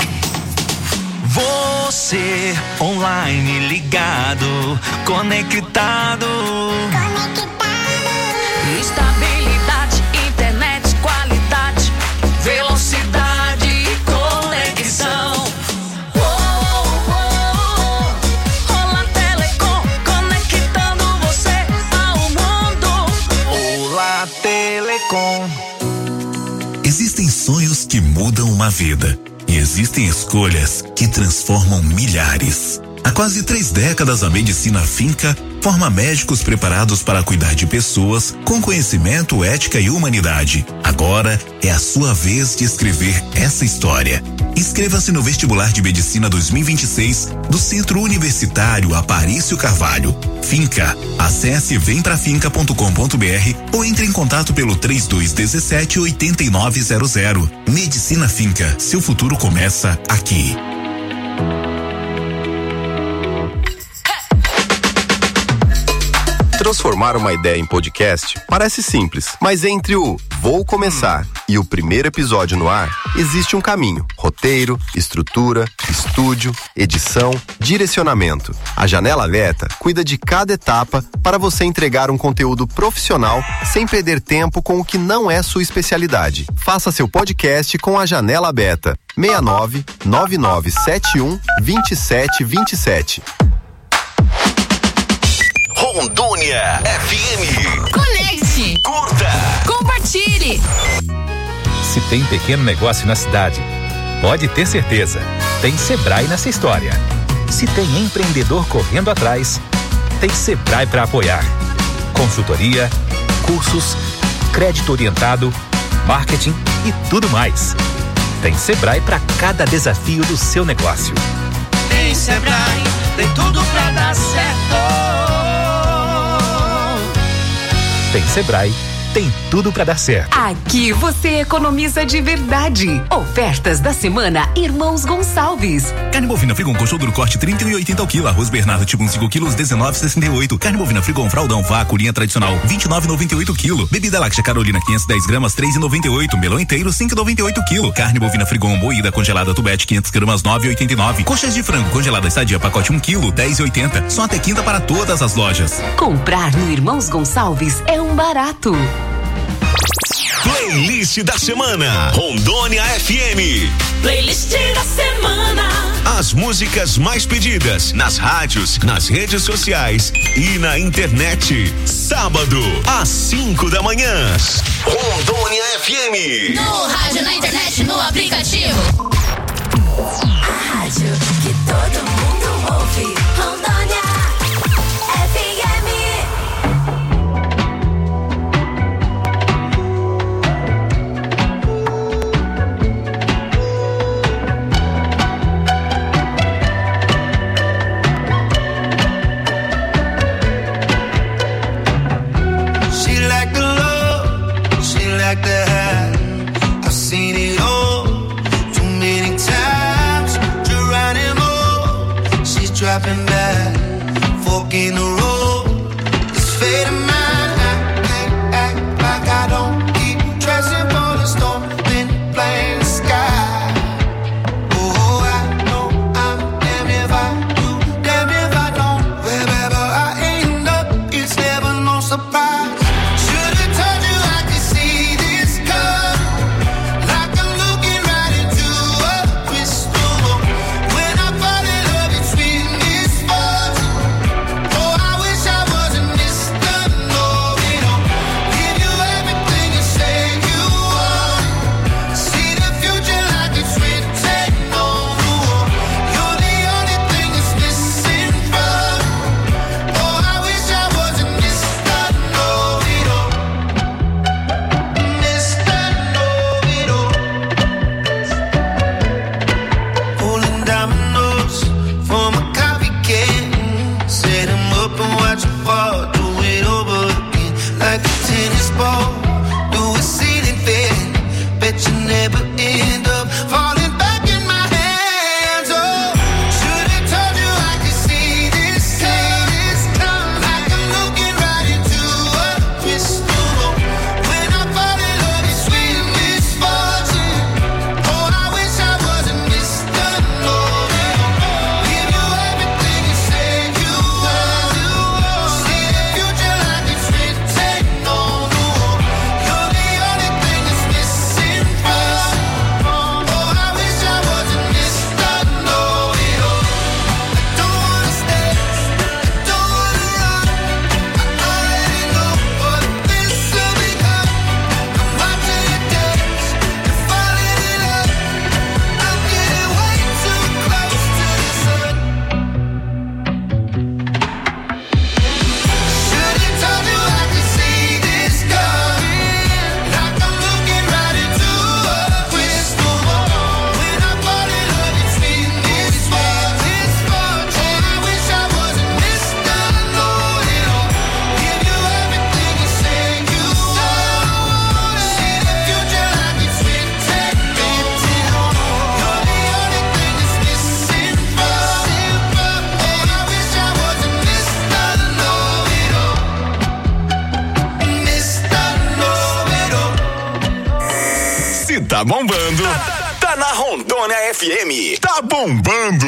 T: Você online ligado, conectado.
J: Conectado. Estabilidade, internet, qualidade, velocidade e conexão. Oh, oh, oh. Olá Telecom, conectando você ao mundo.
T: Olá Telecom.
M: Existem sonhos que mudam uma vida. E existem escolhas que transformam milhares. Há quase três décadas, a medicina Finca forma médicos preparados para cuidar de pessoas com conhecimento, ética e humanidade. Agora é a sua vez de escrever essa história. Inscreva-se no vestibular de medicina dois mil e vinte e seis do Centro Universitário Aparício Carvalho. Finca. Acesse vem pra finca ponto com ponto br ou entre em contato pelo três dois um sete, oito nove zero zero. Medicina Finca. Seu futuro começa aqui.
U: Transformar uma ideia em podcast parece simples, mas entre o Vou Começar e o primeiro episódio no ar, existe um caminho. Roteiro, estrutura, estúdio, edição, direcionamento. A Janela Aberta cuida de cada etapa para você entregar um conteúdo profissional sem perder tempo com o que não é sua especialidade. Faça seu podcast com a Janela Aberta. seis nove nove nove sete um dois sete dois sete.
F: Rondônia F M.
J: Conecte.
F: Curta.
J: Compartilhe.
V: Se tem pequeno negócio na cidade, pode ter certeza, tem Sebrae nessa história. Se tem empreendedor correndo atrás, tem Sebrae para apoiar. Consultoria, cursos, crédito orientado, marketing e tudo mais. Tem Sebrae para cada desafio do seu negócio.
T: Tem Sebrae, tem tudo pra dar certo.
V: Tem Sebrae, tem tudo pra dar certo.
L: Aqui você economiza de verdade. Ofertas da semana Irmãos Gonçalves.
M: Carne bovina Frigon com show do corte trinta e um e oitenta ao quilo. Arroz Bernardo tipo cinco quilos, dezenove e sessenta e oito. Carne bovina Frigon fraldão vácuo linha tradicional, vinte e nove e noventa e oito quilo. Bebida láctea Carolina quinhentos e dez gramas, três e noventa e oito. Melão inteiro, cinco e noventa e oito quilo. Carne bovina Frigon moída congelada Tubete quinhentas gramas, nove e oitenta e nove. Coxas de frango congelada Sadia pacote um quilo, dez e oitenta. Só até quinta para todas as lojas.
L: Comprar no Irmãos Gonçalves é um barato.
F: Playlist da semana. Rondônia F M.
J: Playlist da semana.
F: As músicas mais pedidas nas rádios, nas redes sociais e na internet. Sábado, às cinco da manhã. Rondônia F M.
J: No rádio, na internet, no aplicativo. A rádio que todo mundo ouve. Rondônia F M.
T: Like the hat, I've seen it all too many times. Geronimo, she's dropping back, fork in the road. This fate of mine, I can't act like I don't keep dressing for the storm, then playing the sky. Oh, I know I'm damn if I do, damn if I don't. Wherever I end up, it's never no surprise.
F: tá bombando. Tá, tá na Rondônia F M. Tá bombando.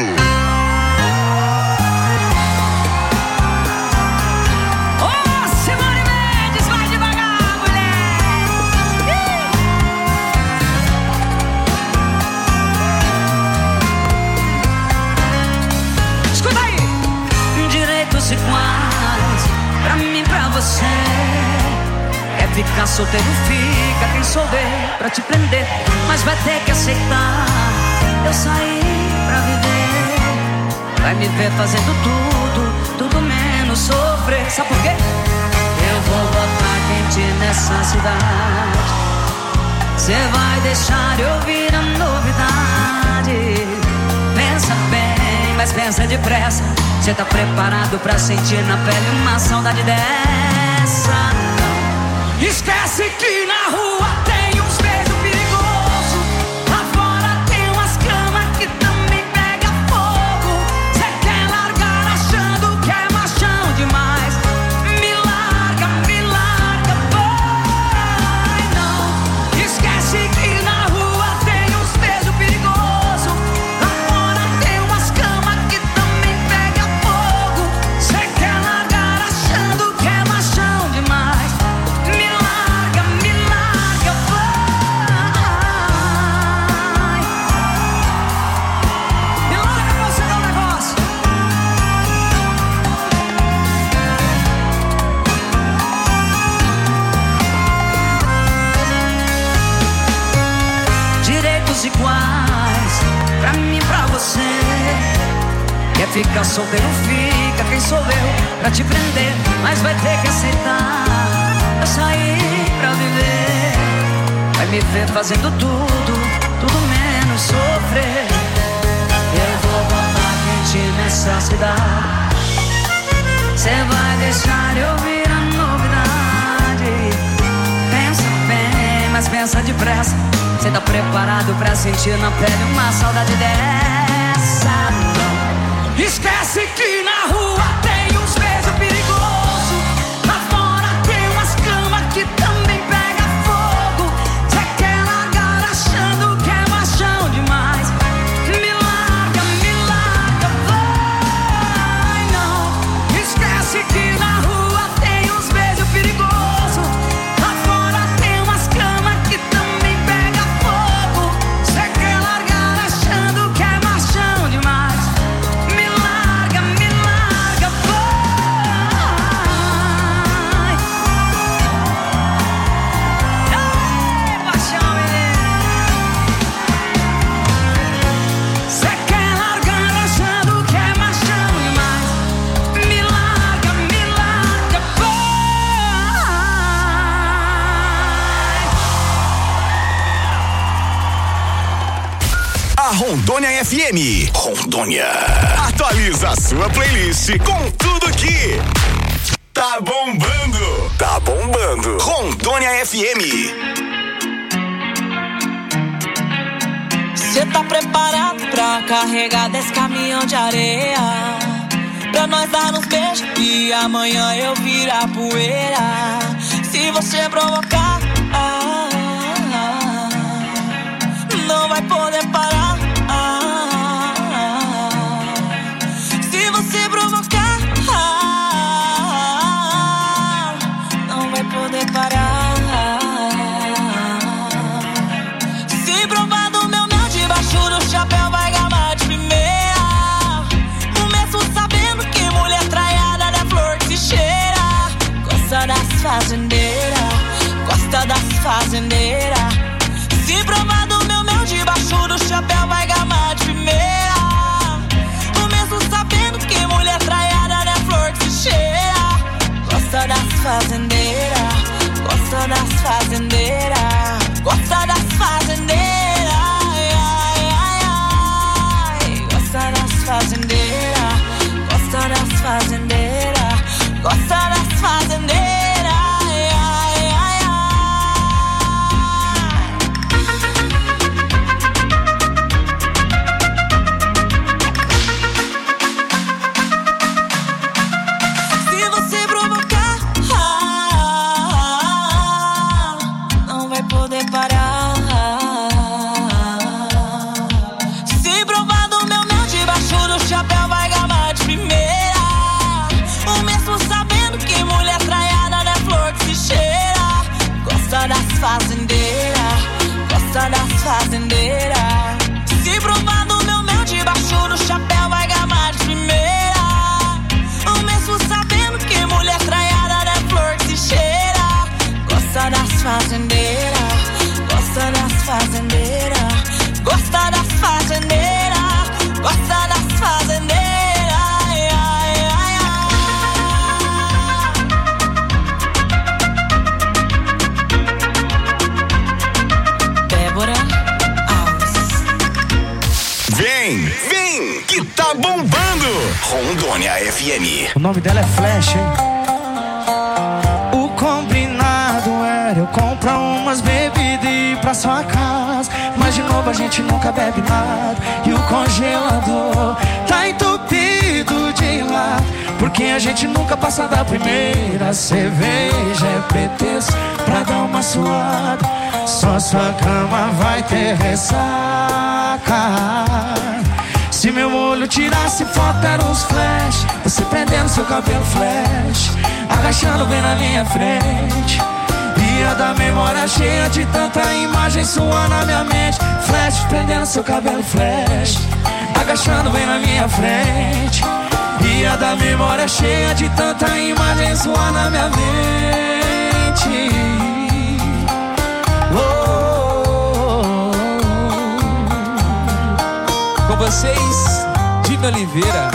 D: Iguais, pra mim, pra você. Quer ficar solteiro, fica. Quem souber pra te prender, mas vai ter que aceitar. Eu saí pra viver. Vai me ver fazendo tudo, tudo menos sofrer. Sabe por quê? Eu vou botar quente nessa cidade. Cê vai deixar eu ouvir a novidade. Pensa bem, mas pensa depressa. Cê tá preparado pra sentir na pele uma saudade dessa? Não. Esquece que na rua tem uns beijos perigosos. Lá fora tem umas camas que também pega fogo. Cê quer largar achando que é machão demais. Me larga, me larga, vai não. Esquece que na rua tem uns beijos perigosos. Lá fora tem umas camas que também pega fogo. Cê quer largar achando que é machão demais. Me larga, me larga, vai. Me larga pra você dar um negócio. Direitos iguais, pra mim, pra você. Quer ficar solteiro, fica. Quem sou eu pra te prender, mas vai ter que aceitar. Eu saí pra viver. Vai me ver fazendo tudo, tudo menos sofrer. Eu vou botar quente nessa cidade. Cê vai deixar eu ouvir a novidade. Pensa bem, mas pensa depressa. Cê tá preparado pra sentir na pele uma saudade dessa? Não. Esquece que na rua tem uns beijos perigosos. Lá fora tem umas camas que também pega fogo. Cê quer largar achando que é machão demais. Me larga, me larga, vai não. Esquece que na rua tem uns beijos perigosos. Lá fora tem umas camas que também pega fogo. Cê quer largar achando que é machão demais. Me larga, me larga, vai. Ei, paixão, menino. Cê quer largar achando que é machão demais. Me larga, me larga, vai.
F: A Rondônia F M. Rondônia. Atualiza a sua playlist com tudo que tá bombando. Tá bombando. Rondônia F M.
D: Cê tá preparado pra carregar desse caminhão de areia? Pra nós dar uns beijos e amanhã eu virar poeira. Se você provocar, ah, ah, não vai poder parar. Ah, ah, se você provocar, ah, não vai poder parar. Se provar do meu mel debaixo do chapéu vai gamar de primeira. Começo sabendo que mulher traiada não é flor que se cheira. Gosta das fazendeiras, gosta das fazendeiras. Se provar do meu mel debaixo do chapéu vai gamar de primeira. Começo sabendo que mulher traiada não é flor que se cheira. Gosta das fazendeiras, gosta das fazendeiras, gosta das fazendeiras. Ai, ai, ai, ai. Gosta das fazendeiras, gosta das fazendeiras, gosta das fazendeiras. Ai, ai, ai, ai. Se você provocar, ah, fazendeiras, gosta das fazendeiras, gosta das fazendeiras, gosta das fazendeiras. Ai, ai, ai, ai. Débora Alves.
F: Vem, vem, que tá bombando. Rondônia F M.
E: O nome dela é Flash, hein? O combinado era eu comprar umas bebidas e ir pra sua casa, mas de novo a gente nunca bebe nada. E o congelador tá entupido de lado, porque a gente nunca passa da primeira cerveja. É pretexto pra dar uma suada, só sua cama vai ter ressaca. Se meu olho tirasse foto eram os flash, você prendendo seu cabelo flash, agachando bem na minha frente. Ia da memória cheia de tanta imagem sua na minha mente. Flash, prendendo seu cabelo flash, agachando bem na minha frente. Ia da memória cheia de tanta imagem sua na minha mente. Oh, oh, oh.
C: Com vocês, Dina Oliveira.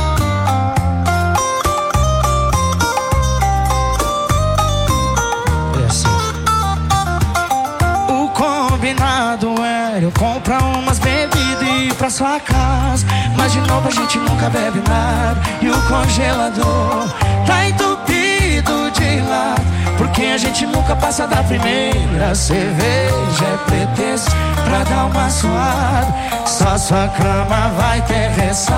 E: Combinado era eu comprar umas bebidas e ir pra sua casa, mas de novo a gente nunca bebe nada. E o congelador tá entupido de lado, porque a gente nunca passa da primeira cerveja. É pretexto pra dar uma suada, só sua cama vai ter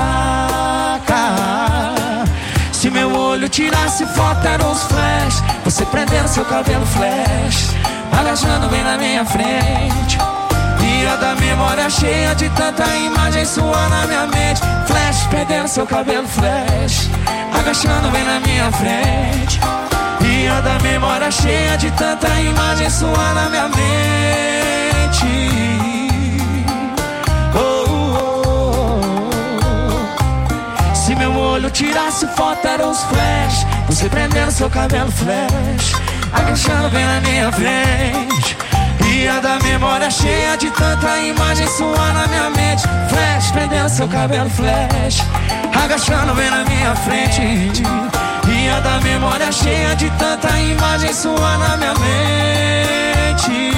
E: ressaca. Se meu olho tirasse foto eram os flash, você prendendo seu cabelo flash, agachando bem na minha frente. Ia da memória cheia de tanta imagem sua na minha mente. Flash, perdendo seu cabelo flash, agachando bem na minha frente. Ia da memória cheia de tanta imagem sua na minha mente. Oh, oh, oh. Se meu olho tirasse foto eram os flash, você prendendo seu cabelo flash, agachando bem na minha frente. Ia da memória cheia de tanta imagem sua na minha mente. Flash, prendendo seu cabelo flash, agachando bem na minha frente. Ia da memória cheia de tanta imagem sua na minha mente.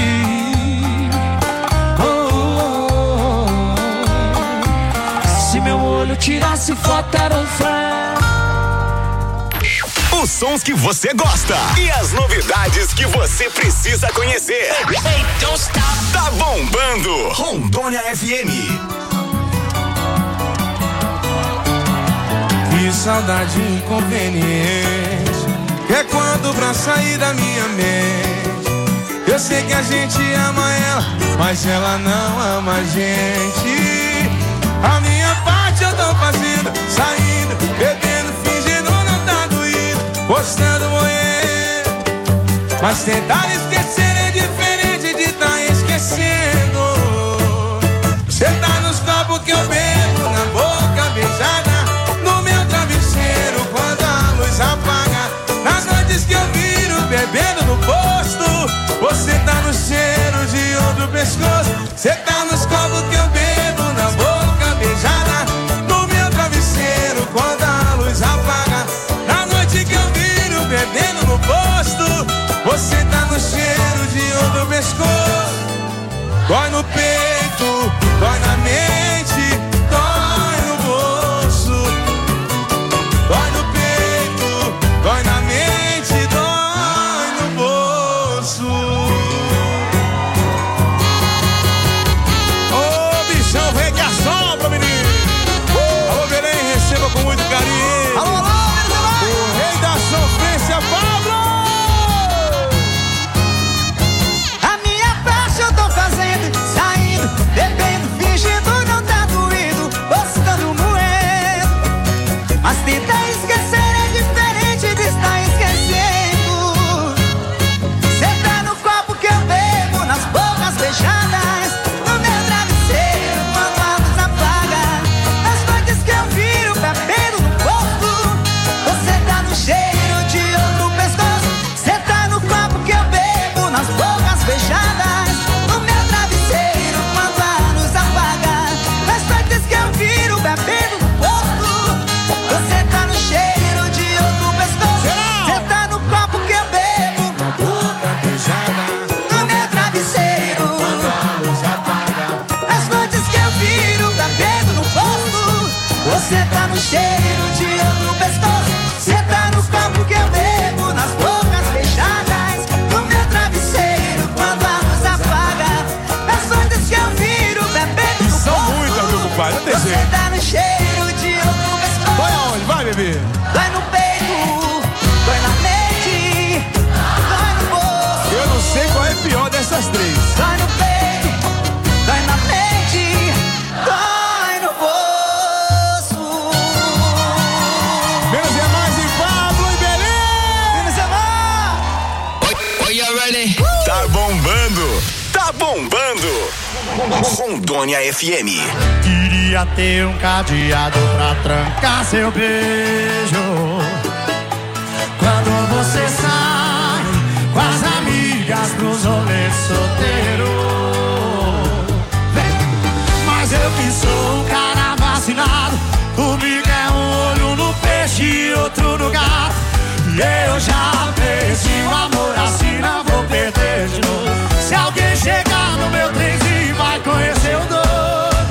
E: Oh, oh, oh. Se meu olho tirasse foto era um flash.
F: Os sons que você gosta e as novidades que você precisa conhecer.
J: Hey, don't stop.
F: Tá bombando. Rondônia F M.
G: Que saudade inconveniente, que é quando pra sair da minha mente. Eu sei que a gente ama ela, mas ela não ama a gente. A minha parte eu tô fazendo, saindo, bebendo, fingindo não tá doído, postando morrer. Mas tentar esquecer é diferente de tá esquecendo. Cê tá nos copos que eu bebo, na boca beijada, no meu travesseiro quando a luz apaga. Nas noites que eu viro bebendo no posto, você tá no cheiro de outro pescoço. Cê tá nos copos que eu bebo, na boca beijada, no meu travesseiro quando a luz apaga. Na noite que eu viro bebendo no posto, você tá no cheiro de outro pescoço. Dói no peito, dói na mente, dói no bolso. Dói no peito, dói na mente, dói no bolso. Ô, oh, bichão, vem que assopra, menino. Uh! Alô, Belém, receba com muito carinho. Alô, alô, o rei da sofrência, Pablo.
E: A minha parte eu tô fazendo, saindo,
F: Are you ready? Tá bombando, tá bombando. Rondônia F M.
E: Queria ter um cadeado pra trancar seu beijo. Quando você sai com as amigas pros rolês solteiro. Mas eu que sou um cara vacinado, comigo é um olho no peixe e outro no gato. E eu já perdi o amor, assim não vou perder de novo. Se alguém chegar no meu trenzinho vai conhecer o doido.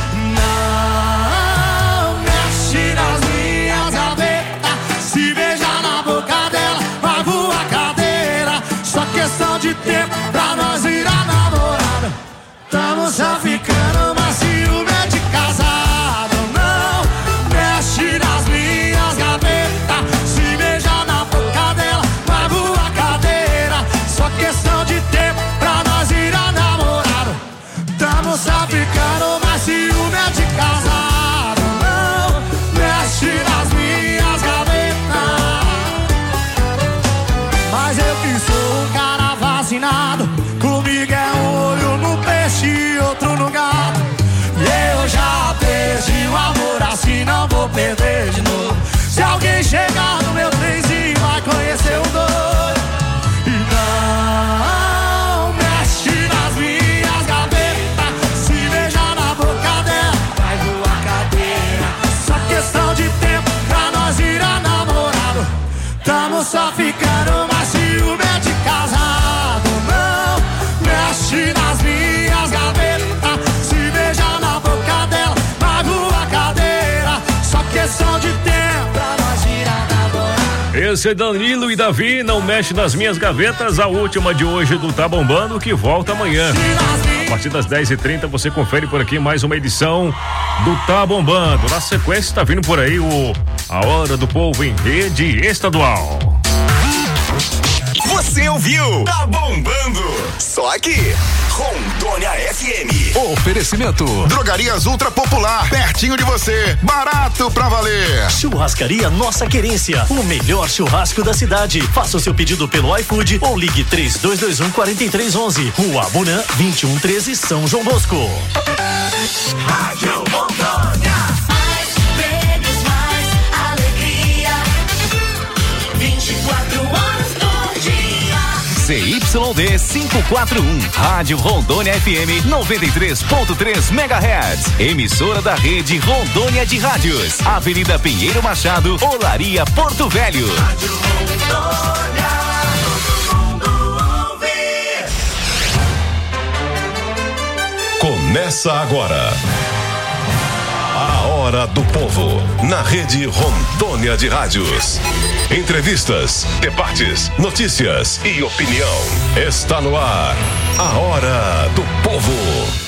E: Não mexe nas minhas gavetas, se beijar na boca dela vai voar cadeira. Só questão de tempo pra nós ir a namorada. Tamo só ficando, mas ciúme é de casado. Não mexe nas minhas gavetas, se beijar na boca dela vai voar cadeira. Só questão de tempo pra nós ir a namorado. Tamo só ficando, mas ciúme é de casado. Não mexe nas minhas gavetas. Mas eu que sou um cara vacinado, comigo é um olho no peixe e outro no gato. E eu já perdi o amor, assim não vou perder de novo. Se alguém chegar no meu trenzinho vai conhecer o doido. E não mexe nas minhas gavetas, se beijar na boca dela vai voar cadeira. Só questão de tempo pra nós ir a namorado. Tamo só ficando, mas ciúme é de casado. Não mexe nas minhas gavetas, se beijar na boca dela vai voar cadeira. Só questão de tempo pra nós ir a namorar.
I: Esse é Danilo e Davi, não mexe nas minhas gavetas. A última de hoje do Tá Bombando, que volta amanhã. A partir das dez e trinta você confere por aqui mais uma edição do Tá Bombando. Na sequência está vindo por aí o A Hora do Povo em Rede Estadual.
F: Você ouviu? Tá bombando. Só aqui, Rondônia F M.
K: Oferecimento. Drogarias Ultra Popular, pertinho de você, barato pra valer.
W: Churrascaria Nossa Querência, o melhor churrasco da cidade. Faça o seu pedido pelo iFood ou ligue três dois dois um, quatro três um um. Rua Abunã, vinte e um treze, São João Bosco.
F: Rádio Rondônia.
J: Mais prêmios, mais alegria. vinte e quatro horas por dia.
V: C Y D quinhentos e quarenta e um, Rádio Rondônia F M noventa e três ponto três megahertz, emissora da rede Rondônia de Rádios, Avenida Pinheiro Machado, Olaria, Porto Velho.
J: Rádio Rondônia, todo mundo ouve.
S: Começa agora a Hora do Povo, na rede Rondônia de Rádios. Entrevistas, debates, notícias e opinião. Está no ar a Hora do Povo.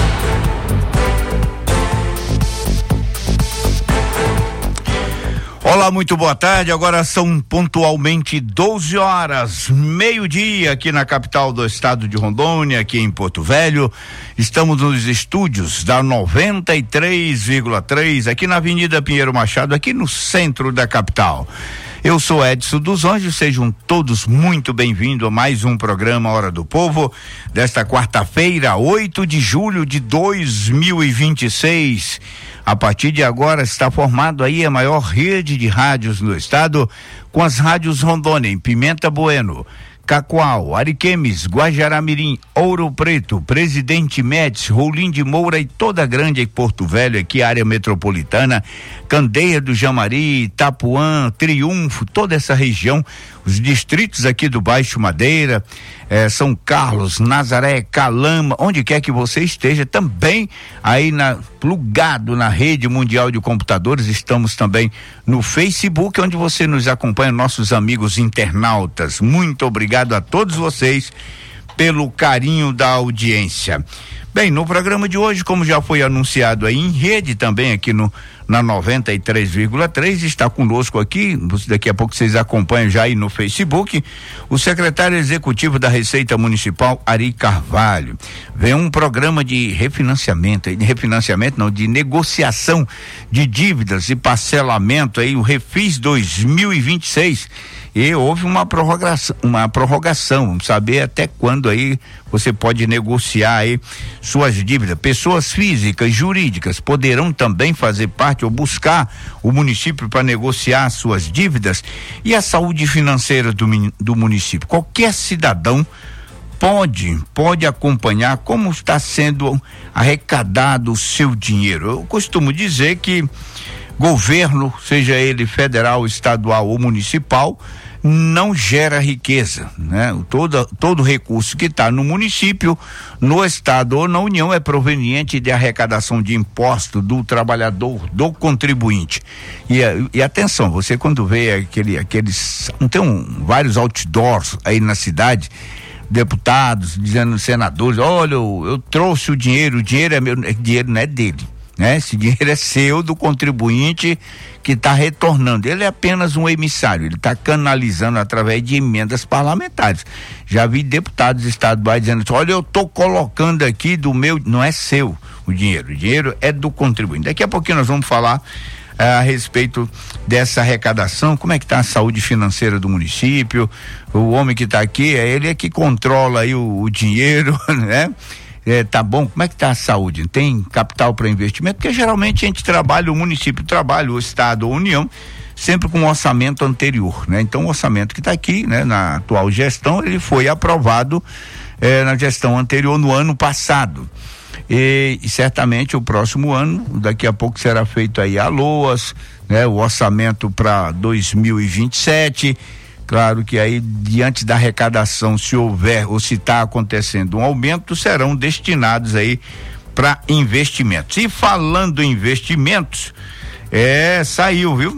X: Olá, muito boa tarde. Agora são pontualmente doze horas, meio-dia aqui na capital do estado de Rondônia, aqui em Porto Velho. Estamos nos estúdios da noventa e três vírgula três, aqui na Avenida Pinheiro Machado, aqui no centro da capital. Eu sou Edson dos Anjos, sejam todos muito bem-vindos a mais um programa Hora do Povo, desta quarta-feira, oito de julho de dois mil e vinte e seis. A partir de agora está formado aí a maior rede de rádios no estado, com as rádios Rondônia, em Pimenta Bueno, Cacoal, Ariquemes, Guajará-Mirim, Ouro Preto, Presidente Médici, Rolim de Moura e toda a grande Porto Velho, aqui área metropolitana, Candeia do Jamari, Itapuã, Triunfo, toda essa região, os distritos aqui do Baixo Madeira, eh, São Carlos, Nazaré, Calama, onde quer que você esteja, também aí na, plugado na rede mundial de computadores, estamos também no Facebook, onde você nos acompanha, nossos amigos internautas. Muito obrigado a todos vocês pelo carinho da audiência. Bem, no programa de hoje, como já foi anunciado aí em rede também aqui no na noventa e três vírgula três, está conosco aqui, daqui a pouco vocês acompanham já aí no Facebook, o secretário executivo da Receita Municipal, Ari Carvalho. Vem um programa de refinanciamento, de refinanciamento não, de negociação de dívidas e parcelamento aí, o Refis dois mil e vinte e seis. E houve uma prorrogação, uma prorrogação, vamos saber até quando aí você pode negociar aí suas dívidas. Pessoas físicas e jurídicas poderão também fazer parte ou buscar o município para negociar suas dívidas. E a saúde financeira do, do município. Qualquer cidadão pode, pode acompanhar como está sendo arrecadado o seu dinheiro. Eu costumo dizer que governo, seja ele federal, estadual ou municipal, não gera riqueza, né? Todo, todo recurso que está no município, no estado ou na União é proveniente de arrecadação de imposto do trabalhador, do contribuinte. E, e atenção, você quando vê aquele, aqueles, não tem um, vários outdoors aí na cidade, deputados dizendo, senadores, olha, eu, eu trouxe o dinheiro, o dinheiro é meu, o dinheiro não é dele, né? Esse dinheiro é seu, do contribuinte que está retornando. Ele é apenas um emissário, ele está canalizando através de emendas parlamentares. Já vi deputados estaduais dizendo assim, olha, eu estou colocando aqui do meu, não é seu o dinheiro, o dinheiro é do contribuinte. Daqui a pouquinho nós vamos falar eh, a respeito dessa arrecadação, como é que está a saúde financeira do município. O homem que está aqui, é ele é que controla aí o, o dinheiro, né? É, tá bom, como é que tá a saúde? Tem capital para investimento? Porque geralmente a gente trabalha, o município trabalha, o estado ou a União, sempre com um orçamento anterior, né? Então o orçamento que está aqui, né, na atual gestão, ele foi aprovado eh, na gestão anterior, no ano passado. E, e certamente o próximo ano, daqui a pouco será feito aí a LOAS, né? O orçamento para dois mil e vinte e sete. Claro que aí, diante da arrecadação, se houver ou se está acontecendo um aumento, serão destinados aí para investimentos. E falando em investimentos, é, saiu, viu?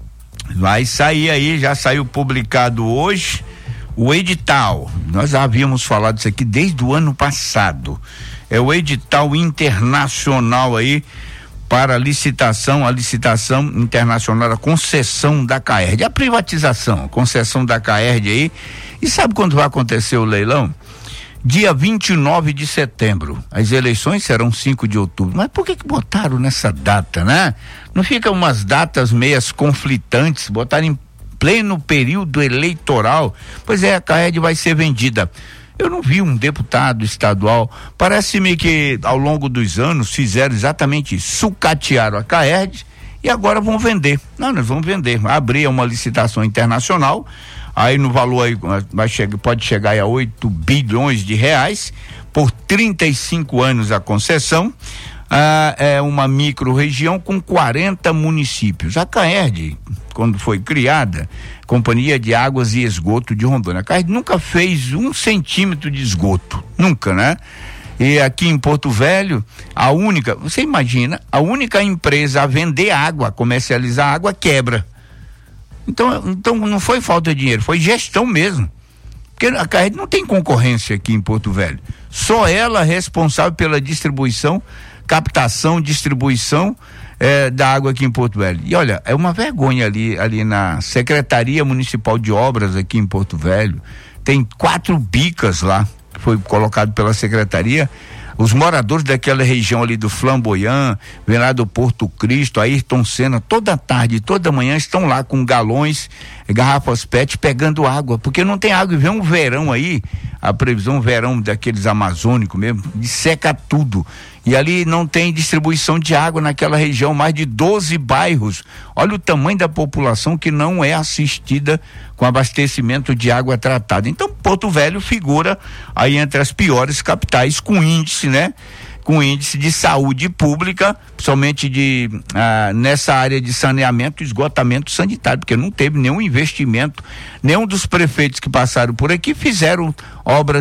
X: Vai sair aí, já saiu publicado hoje o edital. Nós já havíamos falado isso aqui desde o ano passado. É o edital internacional aí para licitação, a licitação internacional, a concessão da CAERD, a privatização, a concessão da CAERD aí. E sabe quando vai acontecer o leilão? Dia vinte e nove de setembro. As eleições serão cinco de outubro. Mas por que que botaram nessa data, né? Não ficam umas datas meias conflitantes, botaram em pleno período eleitoral? Pois é, a CAERD vai ser vendida. Eu não vi um deputado estadual, parece-me que ao longo dos anos fizeram exatamente isso, sucatearam a CAERD e agora vão vender. Não, nós vamos vender, abrir uma licitação internacional, aí no valor aí vai chegar, pode chegar aí a oito bilhões de reais, por trinta e cinco anos a concessão. Ah, é uma micro-região com quarenta municípios. A CAERD, quando foi criada, Companhia de Águas e Esgoto de Rondônia, a CAERD nunca fez um centímetro de esgoto, nunca, né? E aqui em Porto Velho, a única, você imagina, a única empresa a vender água, a comercializar água, quebra. Então, então não foi falta de dinheiro, foi gestão mesmo. Porque a CAERD não tem concorrência aqui em Porto Velho. Só ela é responsável pela distribuição, captação, distribuição eh, da água aqui em Porto Velho. E olha, é uma vergonha ali, ali na Secretaria Municipal de Obras aqui em Porto Velho. Tem quatro bicas lá, que foi colocado pela Secretaria. Os moradores daquela região ali do Flamboyant, vem lá do Porto Cristo, Ayrton Senna, toda tarde, toda manhã estão lá com galões, garrafas P E T pegando água, porque não tem água. E vem um verão aí, a previsão verão daqueles amazônicos mesmo, de seca tudo. E ali não tem distribuição de água naquela região, mais de doze bairros. Olha o tamanho da população que não é assistida com abastecimento de água tratada. Então, Porto Velho figura aí entre as piores capitais com índice, né? Com índice de saúde pública, somente de ah, nessa área de saneamento e esgotamento sanitário, porque não teve nenhum investimento, nenhum dos prefeitos que passaram por aqui fizeram obras